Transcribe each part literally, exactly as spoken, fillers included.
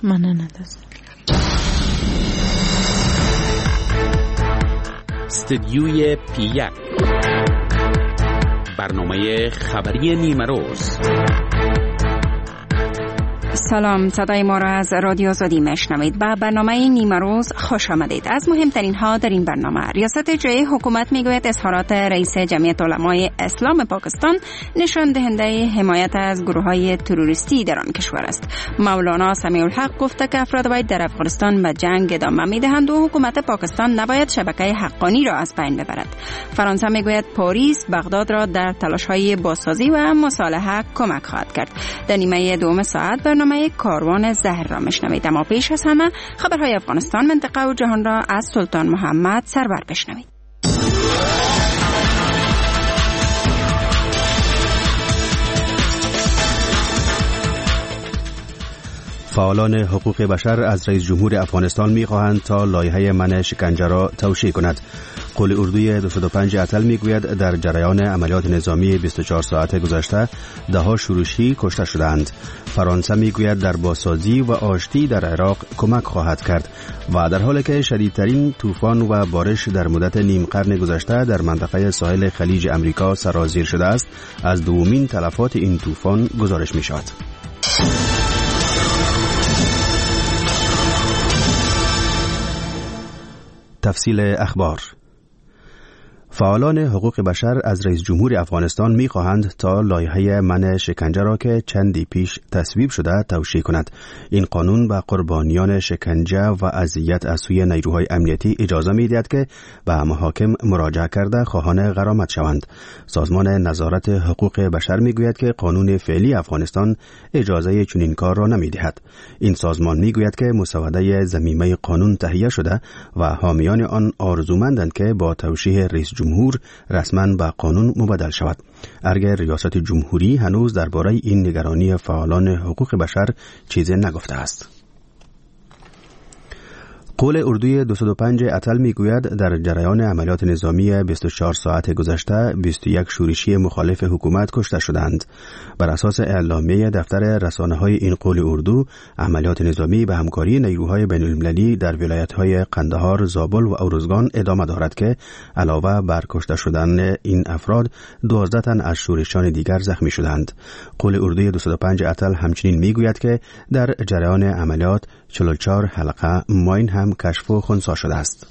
من ندست استدیوی پیک، برنامه خبری نیمه روز. سلام، صدای ما را از رادیو آزادی میشنوید. به برنامه نیمه روز خوش آمدید. از مهمترین ها در این برنامه: ریاست جای حکومت میگوید اظهارات رئیس جمعیت علمای اسلام پاکستان نشان دهنده حمایت از گروه های تروریستی در آن کشور است. مولانا سمیع الحق گفته که افراد باید در افغانستان به جنگ ادامه میدهند و حکومت پاکستان نباید شبکه حقانی را از بین ببرد. فرانسه میگوید پاریس بغداد را در تلاش های بازسازی و مصالحه کمک خواهد کرد. در نیمه دوم ساعت برنامه کاروان زهر را میشنوید، اما پیش از همه خبرهای افغانستان، منطقه و جهان را از سلطان محمد سرور بشنوید. فعالان حقوق بشر از رئیس جمهور افغانستان می‌خواهند تا لایحه منع شکنجه را توشیح کند. قول اردوی دویست و پنج اتل میگوید در جریان عملیات نظامی بیست و چهار ساعت گذشته ده‌ها شورشی کشته شدند. فرانسه میگوید در بازسازی و آشتی در عراق کمک خواهد کرد و در حالی که شدیدترین طوفان و بارش در مدت نیم قرن گذشته در منطقه ساحل خلیج امریکا سرازیر شده است، از دومین تلفات این طوفان گزارش می‌شود. تفصیل اخبار. فعالان حقوق بشر از رئیس جمهور افغانستان می‌خواهند تا لایحه منع شکنجه را که چندی پیش تصویب شده توشیح کند. این قانون به قربانیان شکنجه و اذیت از سوی نیروهای امنیتی اجازه می‌دهد که به محاکم مراجعه کرده خواهان غرامت شوند. سازمان نظارت حقوق بشر می‌گوید که قانون فعلی افغانستان اجازه چنین کار را نمی‌دهد. این سازمان می‌گوید که مسوده ضمیمه قانون تهیه شده و حامیان آن آرزومندند که با توشیح رئیس جمهور رسما به قانون مبدل شود. اگر ریاست جمهوری هنوز درباره این نگرانی فعالان حقوق بشر چیزی نگفته است. قول اردوی دویست و پنج اتل میگوید در جریان عملیات نظامی بیست و چهار ساعت گذشته بیست و یک شورشی مخالف حکومت کشته شدند. بر اساس اعلامیه دفتر رسانه‌های این قول اردو، عملیات نظامی به همکاری نیروهای بین‌المللی در ولایت‌های قندهار، زابل و اروزگان ادامه دارد که علاوه بر کشته شدن این افراد، دوازده تن از شورشیان دیگر زخمی شدند. قول اردوی دویست و پنج اتل همچنین میگوید که در جریان عملیات چهل و چهار حلقه ماین هم کشف و خنثی شده است.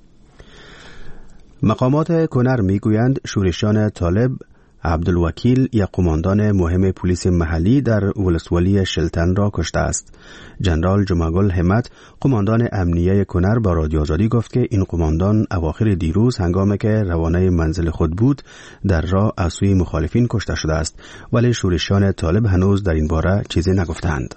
مقامات کنر میگویند شورشیان طالب عبدالوکیل، یک قماندان مهم پلیس محلی در ولسوالی شلتن را کشته است. جنرال جمعگل همت، قماندان امنیه کنر، با رادیو آزادی گفت که این قماندان اواخر دیروز هنگامی که روانه منزل خود بود در راه از سوی مخالفین کشته شده است، ولی شورشیان طالب هنوز در این باره چیزی نگفتند.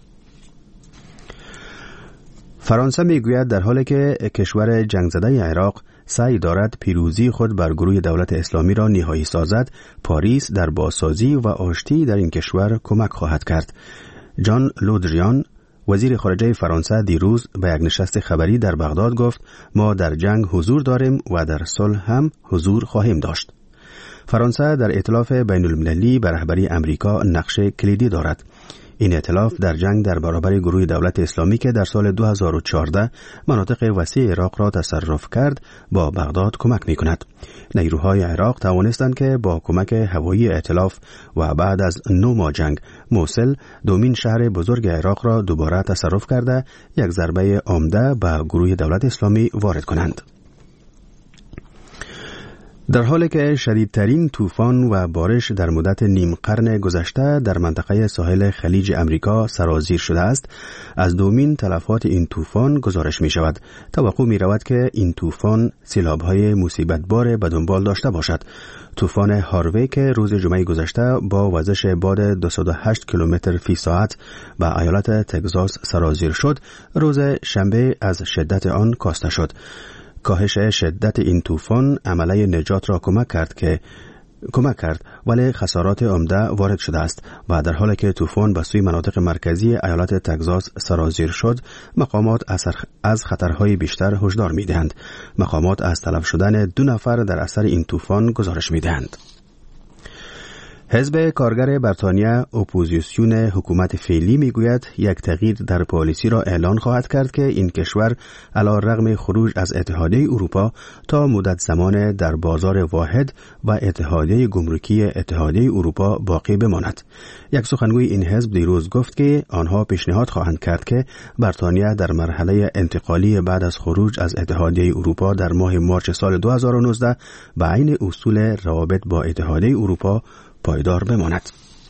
فرانسه میگوید در حالی که کشور جنگ زده عراق سعی دارد پیروزی خود بر گروه دولت اسلامی را نهایی سازد، پاریس در بازسازی و آشتی در این کشور کمک خواهد کرد. جان لودریان، وزیر خارجه فرانسه، دیروز به یک نشست خبری در بغداد گفت ما در جنگ حضور داریم و در صلح هم حضور خواهیم داشت. فرانسه در ائتلاف بین المللی به رهبری امریکا نقش کلیدی دارد. این ائتلاف در جنگ در برابر گروه دولت اسلامی که در سال دو هزار و چهارده مناطق وسیع عراق را تصرف کرد با بغداد کمک می کند. نیروهای عراق توانستند که با کمک هوایی ائتلاف و بعد از نه ماه جنگ موصل، دومین شهر بزرگ عراق را دوباره تصرف کرده یک ضربه عمده به گروه دولت اسلامی وارد کنند. در حالی که شدیدترین طوفان و بارش در مدت نیم قرن گذشته در منطقه ساحل خلیج امریکا سرازیر شده است، از دومین تلفات این طوفان گزارش می شود. توقع می رود که این طوفان سیلاب‌های مصیبت‌بار به دنبال داشته باشد. طوفان هاروی که روز جمعه گذشته با وزش باد دویست و هشت کیلومتر فی ساعت به ایالت تگزاس سرازیر شد، روز شنبه از شدت آن کاسته شد. کاهش شدت این طوفان عمله نجات را کمک کرد که کمک کرد ولی خسارات عمده وارد شده است و در حالی که طوفان به سوی مناطق مرکزی ایالت تگزاس سرازیر شد، مقامات از خطرهای بیشتر هشدار می‌دهند. مقامات از تلف شدن دو نفر در اثر این طوفان گزارش می‌دهند. حزب کارگر بریتانیا اپوزیسیون حکومت فعلی میگوید یک تغییر در پالیسی را اعلان خواهد کرد که این کشور علی رغم خروج از اتحادیه اروپا تا مدت زمان در بازار واحد و اتحادیه گمرکی اتحادیه اروپا باقی بماند. یک سخنگوی این حزب دیروز گفت که آنها پیشنهاد خواهند کرد که بریتانیا در مرحله انتقالی بعد از خروج از اتحادیه اروپا در ماه مارچ سال دو هزار و نوزده به عین اصول روابط با اتحادیه اروپا پایدار بماند.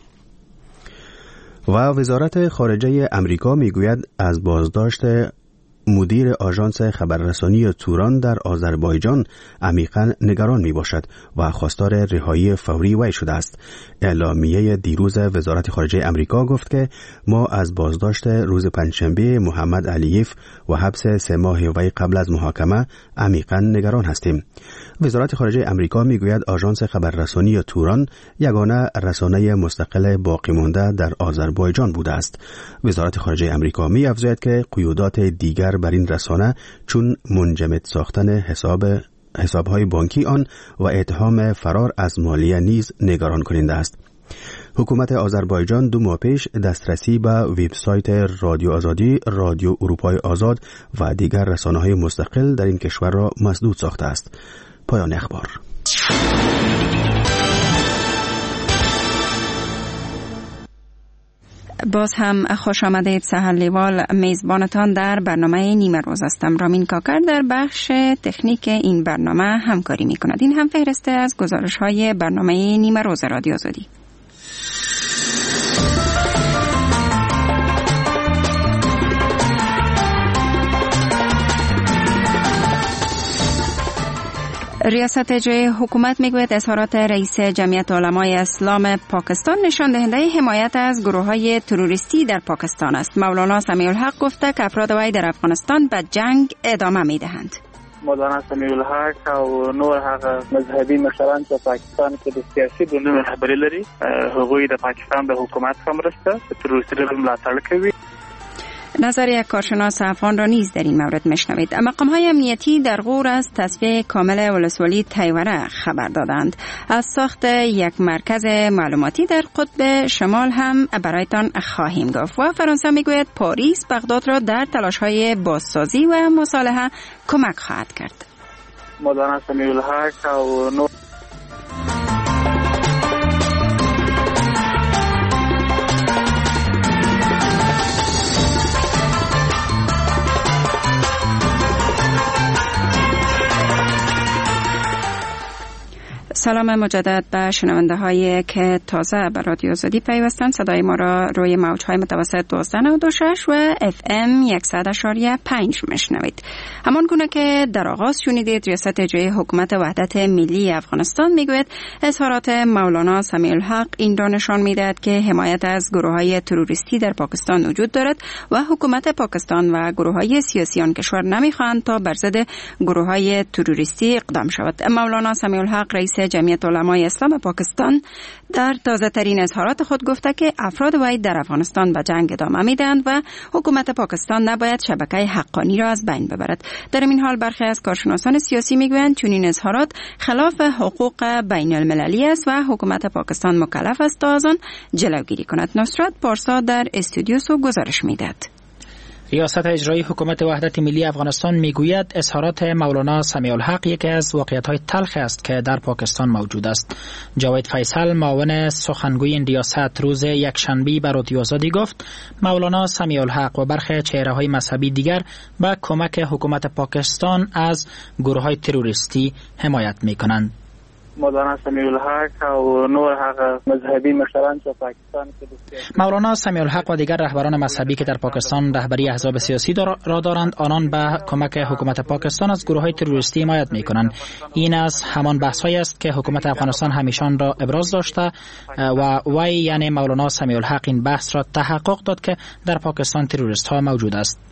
و وزارت خارجه امریکا میگوید از بازداشت مدیر آژانس خبررسانی توران در آذربایجان عمیقاً نگران می باشد و خواستار رهایی فوری وی شده است. اعلامیه دیروز وزارت خارجه امریکا گفت که ما از بازداشت روز پنجشنبه محمد علیف و حبس سه ماه وی قبل از محاکمه عمیقاً نگران هستیم. وزارت خارجه امریکا میگوید آژانس خبررسانی توران یگانه رسانه مستقل باقی مانده در آذربایجان بوده است. وزارت خارجه امریکا می افزاید که قیودات دیگر بر این رسانه چون منجمد ساختن حساب حسابهای بانکی آن و اتهام فرار از مالیه نیز نگران کننده است. حکومت آذربایجان دو ماه پیش دسترسی به وبسایت رادیو آزادی، رادیو اروپای آزاد و دیگر رسانه‌های مستقل در این کشور را مسدود ساخته است. پایان اخبار. باز هم خوش آمدید. سحر لیوال میزبانتان در برنامه نیمه روز هستم. رامین کاکر در بخش تکنیک این برنامه همکاری می کند. این هم فهرسته از گزارش های برنامه نیمه روز رادیو آزادی. ریاست جای حکومت میگوید اظهارات رئیس جمعیت علمای اسلام پاکستان نشان دهنده حمایت از گروه‌های تروریستی در پاکستان است. مولانا سمیع الحق گفته که افراد وی در افغانستان به جنگ ادامه میدهند. مولانا سمیع الحق او نور هغه مذهبي مشران چې پاکستان کې د سیاسي ګوندونو رهبري لري هغوی د پاکستان د حکومت په مرسته تروریستي ملاتړ کوي. نظر یک کارشناس افغان را نیز در این مورد میشنوید. مقام‌های امنیتی در غور از تصفیه کامل ولسوالی تیوره خبر دادند. از ساخت یک مرکز معلوماتی در قطب شمال هم برایتان خواهیم گفت. و فرانسه میگوید پاریس بغداد را در تلاش‌های بازسازی و مصالحه کمک خواهد کرد. مولانا سمیع الحق او نور سلام مجدد به شنونده هایی که تازه به رادیو آزادی پیوستند. صدای ما را روی موج های متوسط دوازده نود و شش و اف ام صد و پنج میشنوید. همان گونه که در آغاز شنیدید، ریاست جای حکومت وحدت ملی افغانستان میگوید اظهارات مولانا سمیع الحق این را نشان میدهد که حمایت از گروه های تروریستی در پاکستان وجود دارد و حکومت پاکستان و گروه های سیاسی آن کشور نمیخواهند تا بر ضد گروه های تروریستی اقدام شود. مولانا سمیع الحق رئیس جمعیت علمای اسلام پاکستان در تازه ترین اظهارات خود گفته که افراد وی در افغانستان به جنگ ادامه میدهند و حکومت پاکستان نباید شبکه حقانی را از بین ببرد. در این حال برخی از کارشناسان سیاسی میگویند چنین اظهارات خلاف حقوق بین المللی است و حکومت پاکستان مکلف است تا از آن جلوگیری کند. نصرت پارسا در استودیو سو گزارش میدهد. ریاست اجرایی حکومت وحدت ملی افغانستان میگوید اظهارات مولانا سمیع الحق یکی از واقعیت‌های تلخ است که در پاکستان موجود است. جاوید فیصل معاون سخنگوی این ریاست روز یکشنبه به رادیو آزادی گفت مولانا سمیع الحق و برخی چهره‌های مذهبی دیگر با کمک حکومت پاکستان از گروه‌های تروریستی حمایت می‌کنند. مولانا سمیع الحق او نور هغه مذهبي مشران چې پاکستان کې مولانا سمیع الحق و دیگر رهبران مذهبی که در پاکستان رهبری احزاب سیاسی را دارند، آنان به کمک حکومت پاکستان از گروه‌های تروریستی حمایت می‌کنند. این از همان بحث‌هایی است که حکومت افغانستان همیشان را ابراز داشته و وی یعنی مولانا سمیع الحق این بحث را تحقق داد که در پاکستان تروریست‌ها موجود است.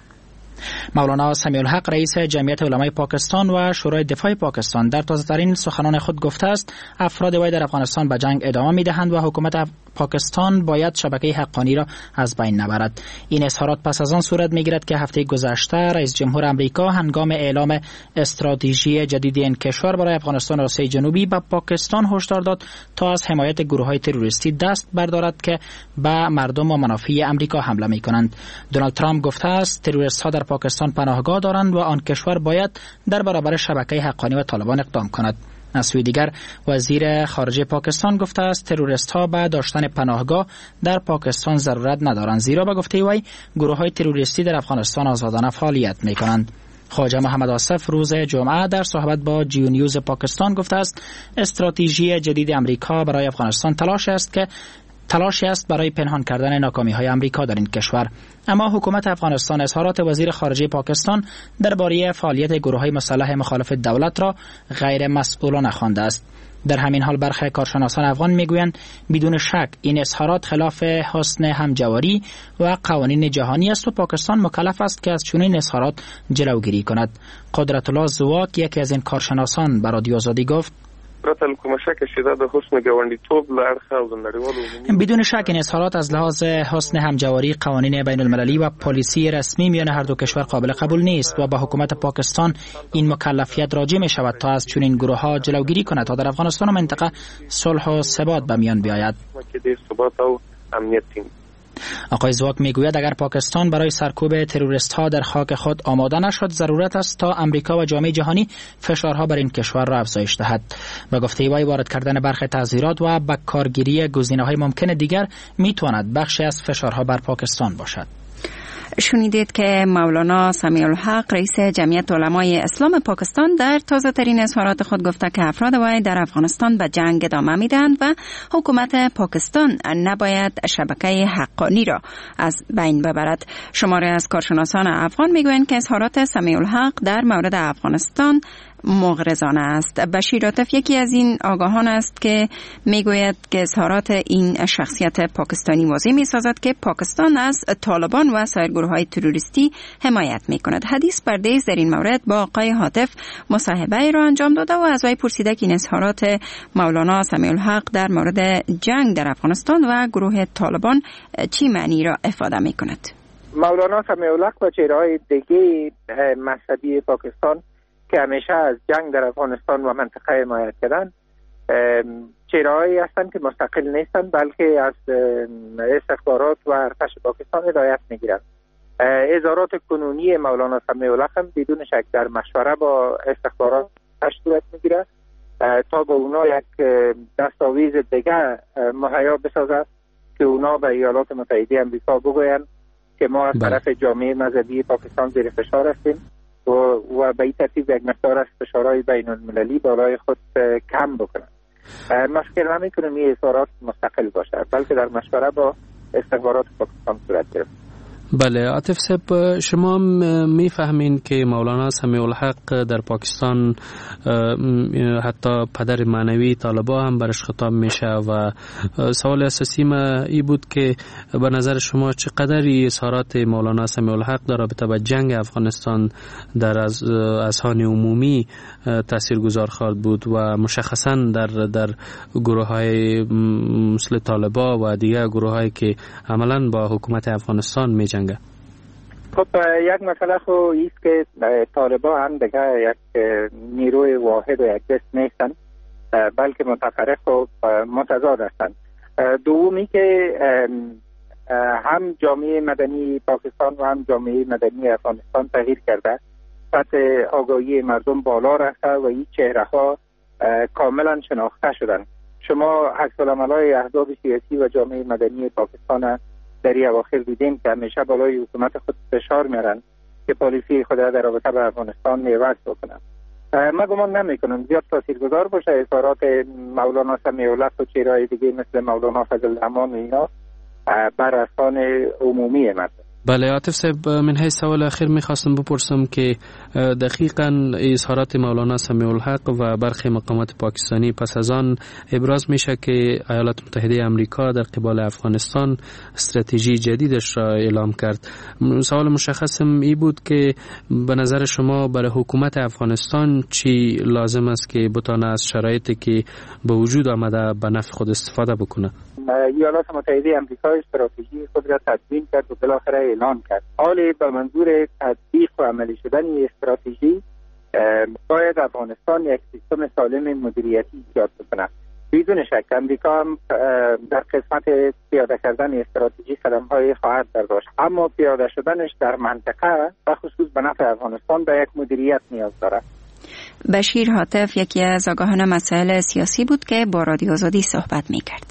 مولانا سمیع الحق رئیس جمعیت علمای پاکستان و شورای دفاع پاکستان در تازه‌ترین سخنان خود گفته است افراد وی در افغانستان به جنگ ادامه می‌دهند و حکومت پاکستان باید شبکه حقانی را از بین نبرد. این اظهارات پس از آن صورت میگیرد که هفته گذشته رئیس جمهور آمریکا هنگام اعلام استراتژی جدید این کشور برای افغانستان و آسیای جنوبی به پاکستان هشدار داد تا از حمایت گروه‌های تروریستی دست بردارد که به مردم و منافع آمریکا حمله می‌کنند. دونالد ترامپ گفته است تروریست‌ها در پاکستان پناهگاه دارند و آن کشور باید در برابر شبکه حقانی و طالبان اقدام کند. از سوی دیگر وزیر خارجه پاکستان گفته است تروریست‌ها به داشتن پناهگاه در پاکستان ضرورت ندارند، زیرا به گفته وی گروه‌های تروریستی در افغانستان آزادانه فعالیت می‌کنند. خواجه محمد آصف روز جمعه در صحبت با جیو نیوز پاکستان گفته است استراتژی جدید امریکا برای افغانستان تلاش است که تلاشی است برای پنهان کردن ناکامی‌های آمریکا در این کشور. اما حکومت افغانستان اظهارات وزیر خارجه پاکستان درباره فعالیت گروه‌های مسلح مخالف دولت را غیر مسئولانه خوانده است. در همین حال برخی کارشناسان افغان میگویند بدون شک این اظهارات خلاف حسن همجواری و قوانین جهانی است و پاکستان مکلف است که از چنین اظهارات جلوگیری کند. قدرت الله زواک یکی از این کارشناسان به رادیو آزادی گفت بدون شک این اظهارات از لحاظ حسن همجواری قوانین بین المللی و پلیسی رسمی میان هر دو کشور قابل قبول نیست و با حکومت پاکستان این مکلفیت راجع می شود تا از چنین گروه ها جلوگیری کند تا در افغانستان و منطقه صلح و ثبات به میان بیاید. آقای زواک میگوید اگر پاکستان برای سرکوب تروریست ها در خاک خود آماده نشد ضرورت است تا امریکا و جامعه جهانی فشارها بر این کشور را افزایش دهد. به گفته وی وارد کردن برخی تعزیرات و به کارگیری گزینه‌های ممکن دیگر میتواند بخشی از فشارها بر پاکستان باشد. شنیدید که مولانا سمیع الحق رئیس جمعیت علمای اسلام پاکستان در تازه ترین اظهارات خود گفته که افراد وی در افغانستان به جنگ ادامه میدهند و حکومت پاکستان نباید شبکه حقانی را از بین ببرد. شماره از کارشناسان افغان میگویند که اظهارات سمیع الحق در مورد افغانستان مغرضانه است. بشیر عاطف یکی از این آگاهان است که میگوید که اظهارات این شخصیت پاکستانی واضح میسازد که پاکستان از طالبان و سایر گروه‌های تروریستی حمایت میکند. حدیث پردیس در این مورد با آقای عاطف مصاحبه را انجام داده و از وی پرسیده که این اظهارات مولانا سمیع الحق در مورد جنگ در افغانستان و گروه طالبان چی معنی را افاده میکند. مولانا سمیع الحق و چهره‌های دیگه مذهبی پاکستان که همیشه از جنگ در افغانستان و منطقه حمایت کردن چهره‌هایی هستند که مستقل نیستند بلکه از استخبارات و ارتش پاکستان هدایت میگیرند. اظهارات کنونی مولانا سمیع الحق هم بدون شک در مشوره با استخبارات صورت میگیرد تا به اونا یک دستاویز دیگه مهیا بسازد که اونا به ایالات متحده آمریکا بگویند که ما از طرف جامعه مذهبی پاکستان زیر فشار هستیم و, و به این ترتیب یک مقدار از فشارهای بین المللی بالای خود کم بکنند. مشکل نمی کنیم این اظهارات مستقل باشد بلکه در مشوره با استخبارات پاکستان صورت گرفت. بله عاطف صاحب شما میفهمین که مولانا سمیع الحق در پاکستان حتی پدر معنوی طالبان هم برش خطاب میشه و سوال اساسی ما ای بود که به نظر شما چقدر اظهارات مولانا سمیع الحق در رابطه با جنگ افغانستان در از اذهان عمومی تاثیرگذار خواهد بود و مشخصا در در گروه‌های مثل طالبان و دیگر گروه‌هایی که عملاً با حکومت افغانستان میجنگند. خب یک مسئله خو ایست که طالبان هم دیگه یک نیروی واحد و یک دست نیستن بلکه متفرق و متضاد هستند. دومی که هم جامعه مدنی پاکستان و هم جامعه مدنی افغانستان تغییر کرده، سطح آگاهی مردم بالا رفته و این چهره ها کاملا شناخته شدن. شما عکس العمل‌های احزاب سیاسی و جامعه مدنی پاکستان در این اواخر دیدیم که همیشه بالای حکومت خود فشار میارن که پالیسی خود در رابطه با افغانستان عوض بکنن. من گمان نمیکنم زیاد تاثیرگذار باشه اظهارات مولانا سمیع الحق و چهره‌های دیگه مثل مولانا فضل الرحمن و اینا بر اذهان عمومی مردم. بله عاطف صاحب، من حیث سوال اخیر میخواستم بپرسم که دقیقاً اظهارات مولانا سمیع الحق و برخی مقامات پاکستانی پس از آن ابراز میشه که ایالات متحده آمریکا در قبال افغانستان استراتژی جدیدش را اعلام کرد. سوال مشخصم ای بود که به نظر شما برای حکومت افغانستان چی لازم است که بتانه از شرایطی که به وجود آمده به نفع خود استفاده بکنه؟ ایالات متحده آمریکا استراتژی خود را تدوین کرد و بالاخره اعلان کرد. حالی به منظور تطبیق و عملی شدن این استراتژی باید افغانستان یک سیستم سالم مدیریتی ایجاد بکنه. بدون شک امریکا هم در قسمت پیاده کردن استراتژی قدم‌های خواهد برداشت، اما پیاده شدنش در منطقه و خصوص به نفع افغانستان به یک مدیریت نیاز دارد. بشیر حاتف یکی از آگاهان مسائل سیاسی بود که با رادیو آزادی صحبت می‌کرد.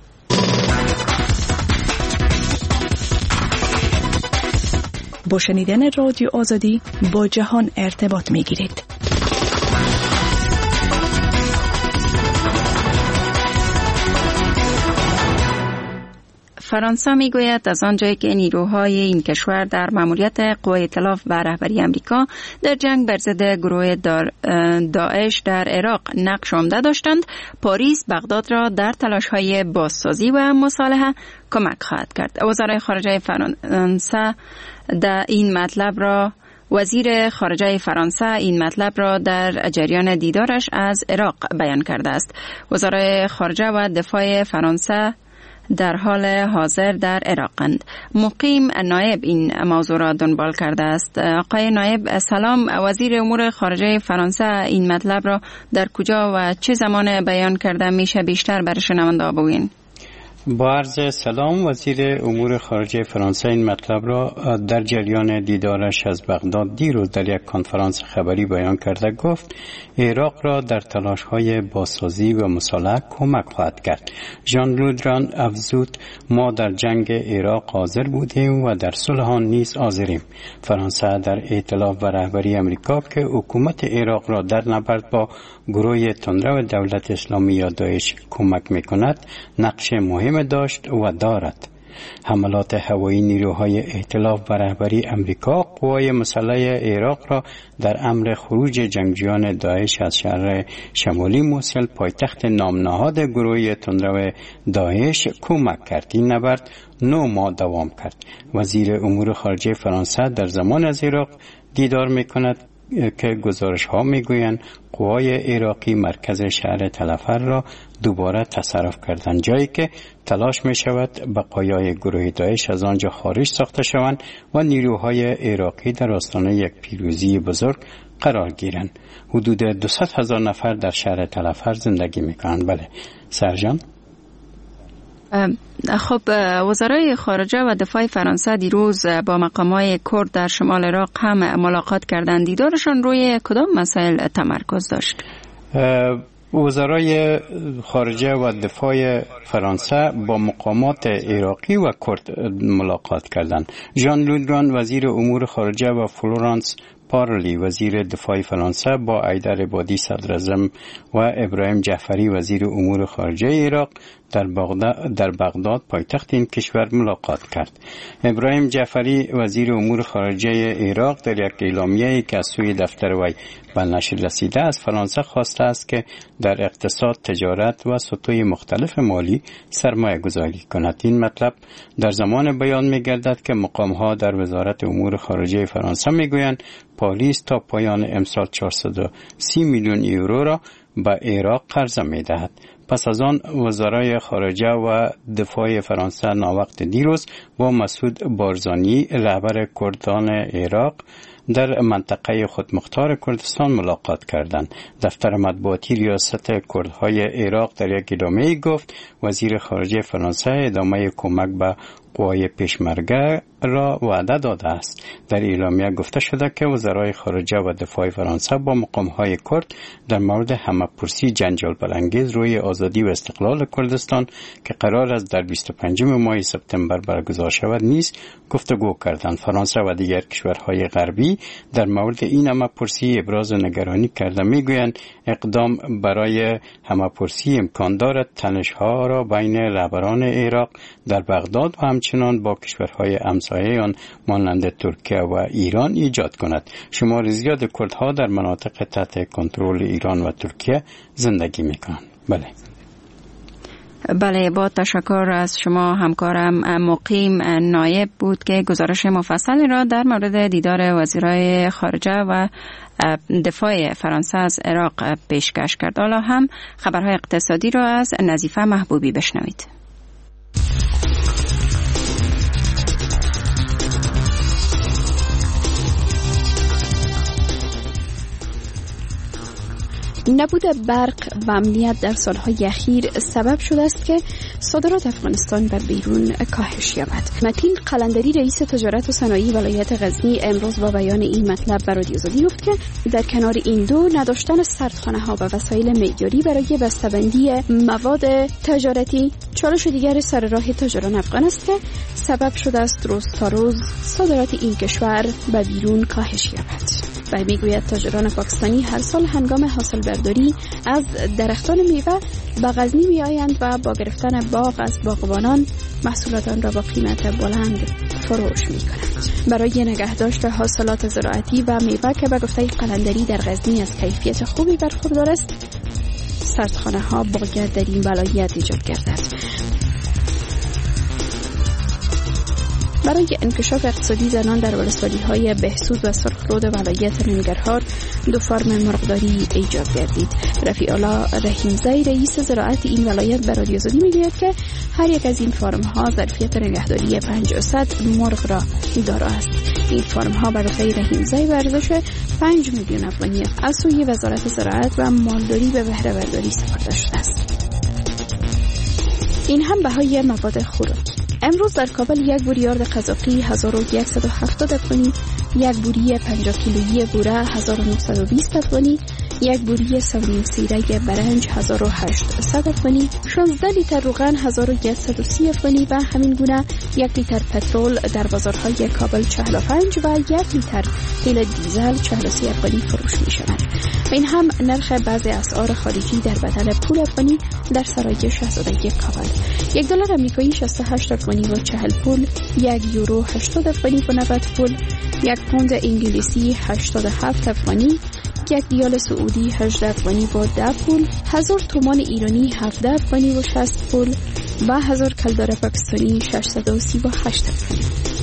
با شنیدن رادیو آزادی با جهان ارتباط می‌گیرید. فرانسه میگوید از آنجایی که نیروهای این کشور در مأموریت قوای ائتلاف و رهبری آمریکا در جنگ بر ضد گروه داعش در عراق نقش عمده داشتند، پاریس بغداد را در تلاش‌های بازسازی و مصالحه کمک خواهد کرد. وزرای خارجه فرانسه در این مطلب را وزیر خارجه فرانسه این مطلب را در جریان دیدارش از عراق بیان کرده است. وزرای خارجه و دفاع فرانسه در حال حاضر در عراقند. مقیم نایب این موضوع را دنبال کرده است. آقای نایب سلام، وزیر امور خارجه فرانسه این مطلب را در کجا و چه زمان بیان کرده میشه بیشتر برای شنونده بگوین؟ با عرض سلام، وزیر امور خارجه فرانسه این مطلب را در جریان دیدارش از بغداد دیروز در یک کنفرانس خبری بیان کرده. گفت عراق را در تلاش‌های بازسازی و مصالحه کمک خواهد کرد. ژان لودران افزود ما در جنگ عراق حاضر بودیم و در صلح آن نیز حاضریم. فرانسه در ائتلاف و رهبری آمریکا که حکومت عراق را در نبرد با گروه تندرو دولت اسلامی یا داعش کمک می‌کند نقش مهم داشت و دارد. حملات هوایی نیروهای ائتلاف و رهبری آمریکا قوای مسلح عراق را در امر خروج جنگجویان داعش از شهر شمالی موصل پایتخت نامنهاد گروه تندرو داعش کمک کرد. این نبرد نه ماه دوام کرد. وزیر امور خارجه فرانسه در زمان از عراق دیدار می‌کند که گزارش ها میگویند قوای عراقی مرکز شهر تلفر را دوباره تصرف کردند، جایی که تلاش می شود بقایای گروه داعش از آنجا خارج ساخته شوند و نیروهای عراقی در آستانه یک پیروزی بزرگ قرار گیرند. حدود دویست هزار نفر در شهر تلفر زندگی می کنند. بله سرجان. خب وزرای خارجه و دفاع فرانسه دیروز با مقامای کرد در شمال عراق هم ملاقات کردند. دیدارشان روی کدام مسائل تمرکز داشت؟ وزرای خارجه و دفاع فرانسه با مقامات عراقی و کرد ملاقات کردند. ژان لودران وزیر امور خارجه و فلورانس پارلی وزیر دفاع فرانسه با ایدر عبادی صدر اعظم و ابراهیم جعفری وزیر امور خارجه عراق در بغداد در بغداد پایتخت این کشور ملاقات کرد. ابراهیم جعفری وزیر امور خارجه عراق در یک اعلامیه‌ای که از سوی دفتر وی به نشر رسیده از فرانسه خواسته است که در اقتصاد، تجارت و سطوح مختلف مالی سرمایه گذاری کند. این مطلب در زمان بیان می گردد که مقام‌ها در وزارت امور خارجه فرانسه می گویند پاریس تا پایان امسال چهارصد و سی میلیون یورو را به عراق قرضه می دهد. پس از آن وزرای خارجه و دفاع فرانسه ناوقت دیروز با مسعود بارزانی رهبر کردان عراق در منطقه خودمختار کردستان ملاقات کردند. دفتر مطبوعاتی ریاست کردهای عراق در یک اعلامیه گفت وزیر خارجه فرانسه ادامه کمک به قوای پیشمرگه را وعده داده است. در اعلامیه گفته شده که وزرای خارجه و دفاع فرانسه با مقامهای کرد در مورد همه‌پرسی جنجال برانگیز روی آزادی و استقلال کردستان که قرار است در بیست و پنجم ماه سپتامبر برگزار شود نیز گفتگو کردند. فرانسه و دیگر کشورهای غربی در مورد این همه‌پرسی ابراز نگرانی کرده. میگویند اقدام برای همه‌پرسی امکان دارد تنش‌ها را بین رهبران عراق در بغداد و همچنان با کشورهای همسایه آن مانند ترکیه و ایران ایجاد کند. شمار زیاد کردها در مناطق تحت کنترل ایران و ترکیه زندگی میکنند. بله. بله، با تشکر از شما همکارم مقیم نایب بود که گزارش مفصل را در مورد دیدار وزیرای خارجه و دفاع فرانسه از عراق پیشکش کرد. حالا هم خبرهای اقتصادی را از نظیفه محبوبی بشنوید. نبود برق و امنیت در سالهای اخیر سبب شده است که صادرات افغانستان به بیرون کاهش یابد. متین قلندری رئیس تجارت و صنایع ولایت غزنی امروز با بیان این مطلب به رادیو آزادی گفت که در کنار این دو نداشتن سردخانه ها و وسایل معیاری برای بسته‌بندی مواد تجارتی چالش دیگر سر راه تاجران افغان است که سبب شده است روز تا روز صادرات این کشور به بیرون کاهش یابد. و میگوید تاجران پاکستانی هر سال هنگام حاصل برداری از درختان میوه به غزنی می آیند و با گرفتن باغ از باغبانان محصولاتان را با قیمت بلند فروش می کنند. برای نگهداشت حاصلات زراعتی و میوه که به گفته قلندری در غزنی از کیفیت خوبی برخوردار است، سردخانه ها باید در این ولایت ایجاد گردد. برای انکشاف اقتصادی زنان در ولسوالی‌های بهسود و سرخرود ولایت ننگرهار دو فرم مرغداری ایجاد گردید. رفیع‌الله رحیمزی رئیس زراعت این ولایت به رادیو آزادی میگوید که هر یک از این فرم‌ها ظرفیت نگهداری پانصد مرغ را دارا است. این فرم‌ها به گفته رحیمزی به ارزش پنج میلیون افغانی از سوی وزارت زراعت و مالداری به بهره برداری سپرده شده است. این هم بهای مواد خوراکی. امروز در کابل یک بوری آرد قزاقی هزار و صد و هفتاد افغانی، یک بوری پنجاه کیلویی بوره هزار و نهصد و بیست افغانی، یک بوری سونی سیره برنج هزار و هشتصد افغانی، شانزده لیتر روغن هزار و صد و سی افغانی و همین گونه یک لیتر پترول در بازارهای کابل چهل و پنج و یک لیتر تیل دیزل چهل و سه افغانی فروش می شود. و این هم نرخ بعضی اسعار خارجی در بدل پول افغانی در سرای شاهزادگی کابل. یک دلار آمریکایی شصت و هشت افغانی و چهل پول، یک یورو هشتاد افغانی و نود پول، یک پوند انگلیسی هشتاد و هفت افغانی، یک ریال سعودی هجده افغانی و ده پول، هزار تومان ایرانی هفده افغانی و شصت پول و هزار کلدار پاکستانی ششصد و سی و هشت افغانی.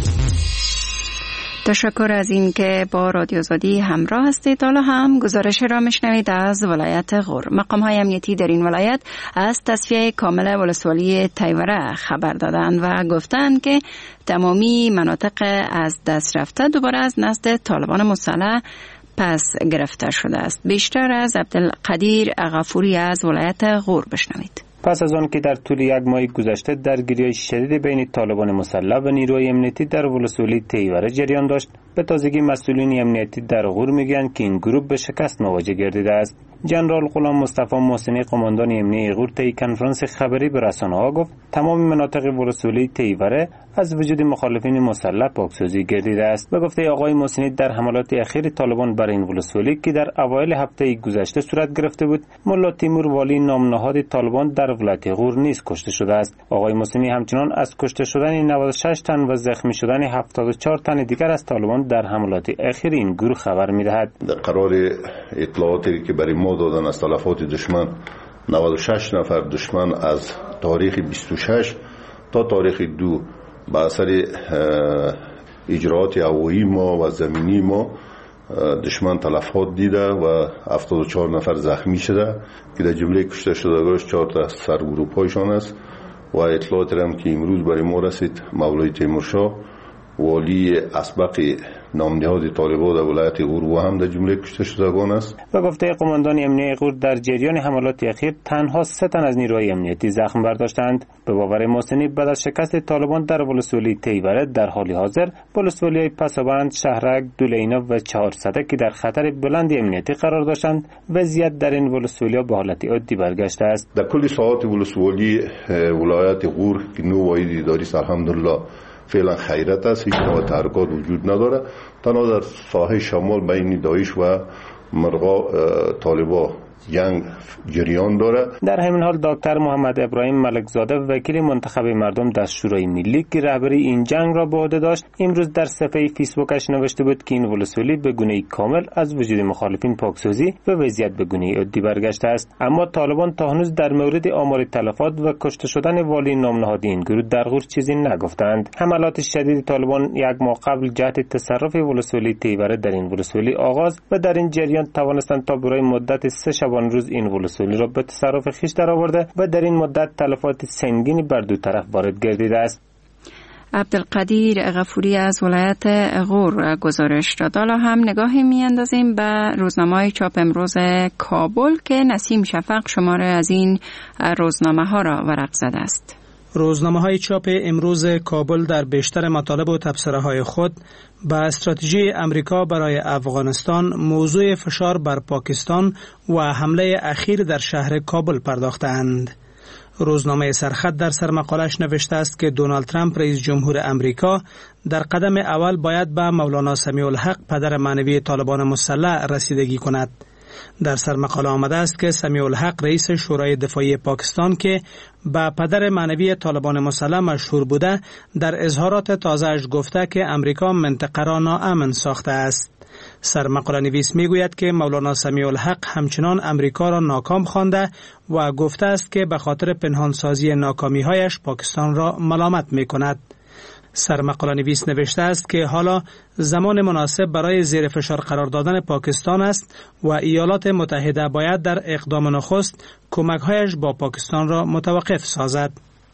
تشکر از این که با رادیو آزادی همراه هستید. حالا هم گزارش را میشنوید از ولایت غور. مقام های امنیتی در این ولایت از تصفیه کامل ولسوالی تیوره خبر دادند و گفتند که تمامی مناطق از دست رفته دوباره از نزد طالبان مسلح پس گرفته شده است. بیشتر از عبدالقدیر غفوری از ولایت غور بشنوید. پس از آن که در طول یک ماه گذشته درگیری شدید بین طالبان مسلح و نیروی امنیتی در ولسوالی تیوره جریان داشت، به تازگی مسئولین امنیتی در غور میگویند که این گروه به شکست مواجه گردیده است. جنرال غلام مصطفی محسنی قماندان امنیتی غور طی کنفرانس خبری به رسانه‌ها گفت تمام مناطق ولسوالی تیوره از وجود مخالفین مسلح پاکسازی گردیده است. به گفته آقای محسنی در حملات اخیر طالبان بر این ولسوالی که در اوایل هفته گذشته صورت گرفته بود، ملا تیمور والی نام نهاد طالبان در ولایت غور نیز کشته شده است. آقای محسنی همچنان از کشته شدن نود و شش تن و زخمی شدن هفتاد و چهار تن دیگر از طالبان در حملات اخیر این گروه خبر می‌دهد. در قرار اطلاعاتی که برای ما دادن از تلفات دشمن، نود و شش نفر دشمن از تاریخ بیست و شش تا تاریخ دو با اثر اجراعات هوایی ما و زمینی ما دشمن تلفات دیده و هفتاد و چهار نفر زخمی شده که در جمله کشته شدگانش چهار تا سرگروپ‌هایشان است. و اطلاعات هم که امروز برای ما رسید، مولای تیمورشاه والی اسبق نامنهاد طالبان در ولایت غور و هم در جمله کشته شدگان است. و گفته قماندان امنیتی غور در جریان حملات اخیر تنها سه تن از نیروهای امنیتی زخم برداشتند. به باور محسنی بعد از شکست طالبان در ولسوالی تیوره در حال حاضر ولسوالی‌های پسابند، شهرک، دولینا و چهارصده که در خطر بلند امنیتی قرار داشتند، وضعیت در این ولسوالی‌ها به حالت عادی برگشته است. در کل ساحات ولسوالی ولایت غور که نو واحد اداری است الحمدلله فعلا خیرت است، هیچ نوع تحرکات وجود نداره. تنها در ساحه شمال بین داعش و مرغا طالبا جنگ جریان داره. در همین حال دکتر محمد ابراهیم ملکزاده وکیل منتخب مردم در شورای ملی که رهبری این جنگ را به عهده داشت امروز در صفحه فیسبوکش نوشته بود که این ولسوالی به گونه‌ای کامل از وجود مخالفین پاکسازی و وضعیت به گونه‌ای عادی برگشته است. اما طالبان تا هنوز در مورد آمار تلفات و کشته شدن والی نامنهادی این گروه در غور چیزی نگفتند. حملات شدید طالبان یک ماه قبل جهت تصرف ولسوالی تیوره در این ولسوالی آغاز و در این جریان توانستند تا برای مدت سه شب روز این ولسوالی را به تصرف خویش درآورده و در این مدت تلفات سنگینی بر دو طرف وارد گردیده است. عبدالقدیر غفوری از ولایت غور گزارش داد. حالا هم نگاهی میاندازیم به روزنامه‌های چاپ امروز کابل که نسیم شفق شماره از این روزنامه‌ها را ورق زده است. روزنامه‌های چاپ امروز کابل در بیشتر مطالب و تبصره‌های خود به استراتژی امریکا برای افغانستان، موضوع فشار بر پاکستان و حمله اخیر در شهر کابل پرداختند. روزنامه سرخط در سرمقالش نوشته است که دونالد ترامپ رئیس جمهور امریکا در قدم اول باید به مولانا سمیع الحق پدر معنوی طالبان مسلح رسیدگی کند. در سرمقاله آمده است که سمیع الحق رئیس شورای دفاعی پاکستان که با پدر معنوی طالبان مسلح مشهور بوده در اظهارات تازه‌اش گفته که امریکا منطقه را ناامن ساخته است. سرمقاله نویس میگوید که مولانا سمیع الحق همچنان امریکا را ناکام خوانده و گفته است که به خاطر پنهانسازی ناکامی‌هایش پاکستان را ملامت می‌کند. سرمقاله نویس نوشته است که حالا زمان مناسب برای زیر فشار قرار دادن پاکستان است و ایالات متحده باید در اقدام نخست کمک‌هایش با پاکستان را متوقف سازد.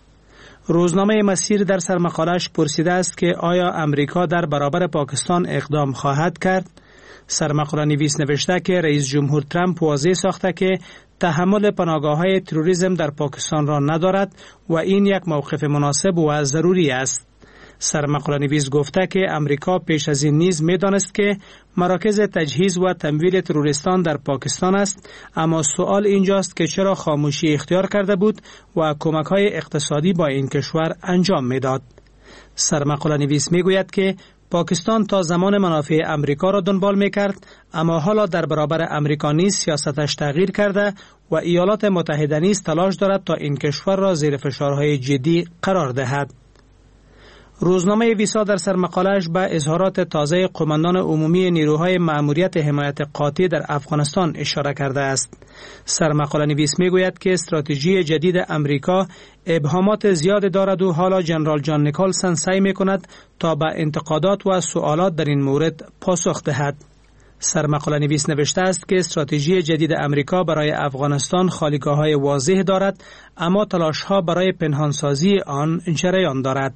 روزنامه مسیر در سرمقاله‌اش پرسیده است که آیا امریکا در برابر پاکستان اقدام خواهد کرد؟ سرمقاله نویس نوشته که رئیس جمهور ترامپ واضح ساخته که تحمل پناهگاه‌های تروریسم در پاکستان را ندارد و این یک موقف مناسب و ضروری است. سرمقاله نویس گفته که امریکا پیش از این نیز می‌دانست که مراکز تجهیز و تمویل تروریستان در پاکستان است، اما سوال اینجاست که چرا خاموشی اختیار کرده بود و کمک‌های اقتصادی با این کشور انجام می‌داد. سرمقاله نویس می‌گوید که پاکستان تا زمان منافع امریکا را دنبال می‌کرد، اما حالا در برابر امریکا نیز سیاستش تغییر کرده و ایالات متحده نیز تلاش دارد تا این کشور را زیر فشارهای جدی قرار دهد. روزنامه ویسا در سرمقاله‌اش به اظهارات تازه قماندان عمومی نیروهای مأموریت حمایت قاطع در افغانستان اشاره کرده است. سرمقاله نویس میگوید که استراتژی جدید امریکا ابهامات زیاد دارد و حالا جنرال جان نیکلسن سعی میکند تا به انتقادات و سوالات در این مورد پاسخ دهد. سرمقاله نویس نوشته است که استراتژی جدید امریکا برای افغانستان خالیگاه‌های واضح دارد، اما تلاش‌ها برای پنهانسازی آن جریان دارد.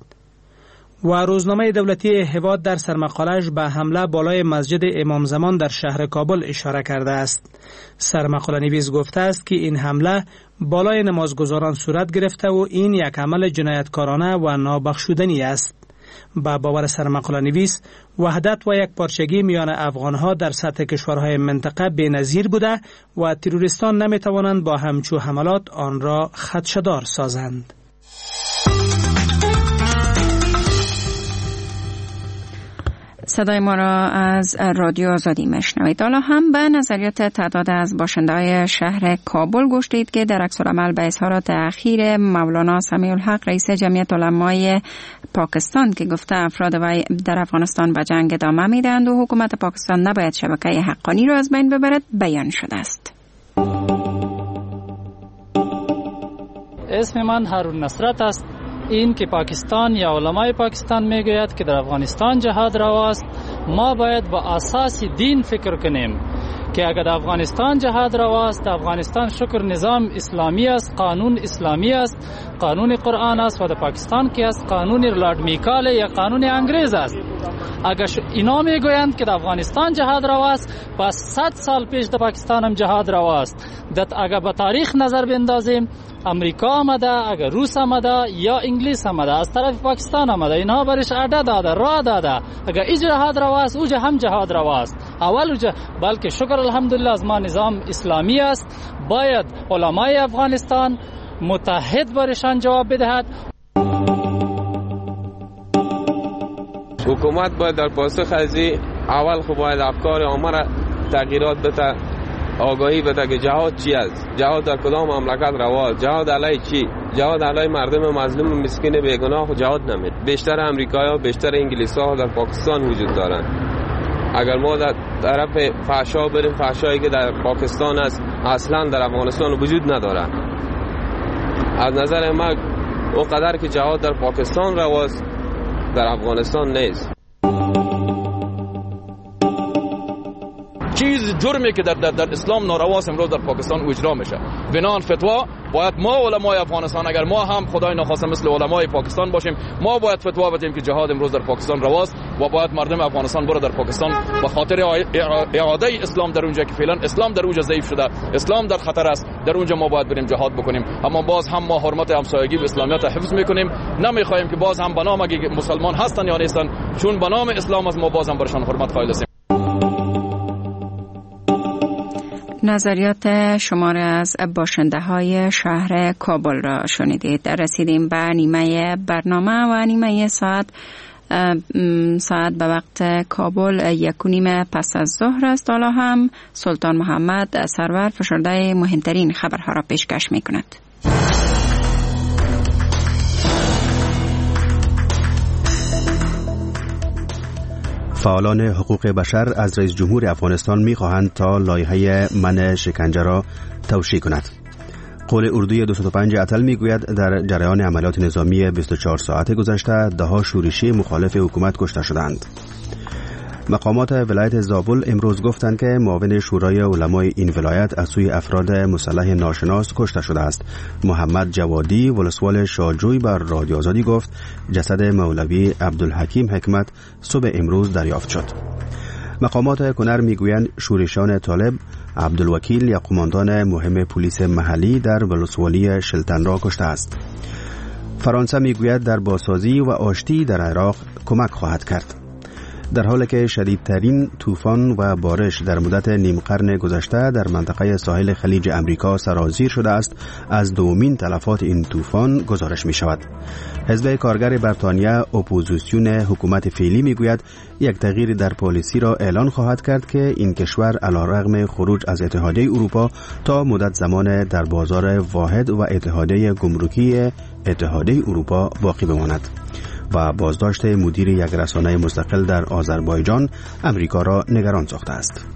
و روزنامه دولتی هواد در سرمقاله‌اش به حمله بالای مسجد امام زمان در شهر کابل اشاره کرده است. سرمقاله نویس گفته است که این حمله بالای نمازگزاران صورت گرفته و این یک عمل جنایتکارانه و نابخشودنی است. با باور سرمقاله نویس وحدت و یک پارچگی میان افغانها در سطح کشورهای منطقه بی‌نظیر بوده و تروریستان نمیتوانند با همچو حملات آن را خدشه‌دار سازند. صدای ما را از رادیو آزادی میشنوید. حالا هم به نظریات تعداد از باشنده‌های شهر کابل گوش دید که در عکس‌العمل به اظهارات اخیر مولانا سمیع الحق رئیس جمعیت علمای پاکستان که گفته افراد وی در افغانستان به جنگ ادامه میدهند و حکومت پاکستان نباید شبکه حقانی را از بین ببرد بیان شده است. اسم من هارون نصرت است. این که پاکستان یا علمای پاکستان میگوید که در افغانستان جهاد رواست، ما باید با اساس دین فکر کنیم که اگر در افغانستان جهاد رواست، افغانستان شکر نظام اسلامی است، قانون اسلامی است، قانون قرآن است و در پاکستان که است قانون لارد میکال یا قانون انگریز است. اگر اینا میگویند که در افغانستان جهاد رواست، پس صد سال پیش در پاکستان هم جهاد رواست. دت اگر به تاریخ نظر بندازیم، امریکا آمده، اگر روس آمده یا انگلیس آمده، از طرف پاکستان آمده، اینها برش اده داده، راه داده. اگر ای جهاد رواست، اوجا هم جهاد رواست. اول اوجا بلکه شکر الحمدلله از ما نظام اسلامی است. باید علمای افغانستان متحد برشان جواب بدهد. حکومت باید در پاسخ از این اول خب باید افکار عامه را تغییرات بده، آگاهی بده که جهاد چی است، جهاد در کدام مملکت رواست، جهاد علیه چی، جهاد علیه مردم مظلوم مسکین بیگناه و جهاد نمید. بیشتر امریکایی‌ها، بیشتر انگلیس‌ها در پاکستان وجود دارند. اگر ما در طرف فحشا بریم، فحشایی که در پاکستان است اصلا در افغانستان وجود نداره. از نظر ما او قدر که جهاد در پاکستان رواست در افغانستان نیست. چیز جرمی که در, در, در اسلام نارواست امروز در پاکستان اجرا میشه. بنان فتوا باید ما علمای افغانستان، اگر ما هم خدای نخواسته مثل علمای پاکستان باشیم، ما باید فتوا بدیم که جهاد امروز در پاکستان رواست و باید مردم افغانستان برو در پاکستان به خاطر اعاده اسلام در اونجا که فعلا اسلام در اونجا ضعیف شده، اسلام در خطر است، در اونجا ما باید بریم جهاد بکنیم. اما باز هم ما حرمت همسایگی و اسلامیت حفظ میکنیم، نمیخوایم که باز هم به نام اگه مسلمان هستن یا نیستن، چون به نام اسلام از ما باز هم برشان حرمت قائل هستیم. نظریات شماره از باشنده های شهر کابل را شنیدید. رسیدیم به نیمه برنامه و نیمه ساعت ساعت به وقت کابل یک و نیم پس از ظهر است. حالا هم سلطان محمد سرور فشرده مهمترین خبرها را پیشکش می کند. فعالان حقوق بشر از رئیس جمهور افغانستان می‌خواهند تا لایحه منع شکنجه را توشیح کند. قول اردوی دویست و پنج اتل میگوید در جریان عملیات نظامی بیست و چهار ساعت گذشته ده‌ها شورشی مخالف حکومت کشته شدند. مقامات ولایت زابل امروز گفتند که معاون شورای علمای این ولایت از سوی افراد مسلح ناشناس کشته شده است. محمد جوادی ولسوال شاجوی بر رادیو آزادی گفت جسد مولوی عبدالحکیم حکمت صبح امروز دریافت شد. مقامات کنر میگویند شورشان طالب عبدالوکیل یا قماندان مهم پلیس محلی در ولسوالی شلتن را کشته است. فرانسه میگوید در بازسازی و آشتی در عراق کمک خواهد کرد. در حالی که شدیدترین طوفان و بارش در مدت نیم قرن گذشته در منطقه ساحل خلیج امریکا سرازیر شده است، از دومین تلفات این طوفان گزارش می شود. حزب کارگر بریتانیا اپوزیسیون حکومت فعلی می گوید یک تغییر در پالیسی را اعلان خواهد کرد که این کشور علیرغم خروج از اتحادیه اروپا تا مدت زمان در بازار واحد و اتحادیه گمرکی اتحادیه اروپا باقی بماند. و بازداشت مدیر یک رسانه مستقل در آذربایجان امریکا را نگران ساخته است.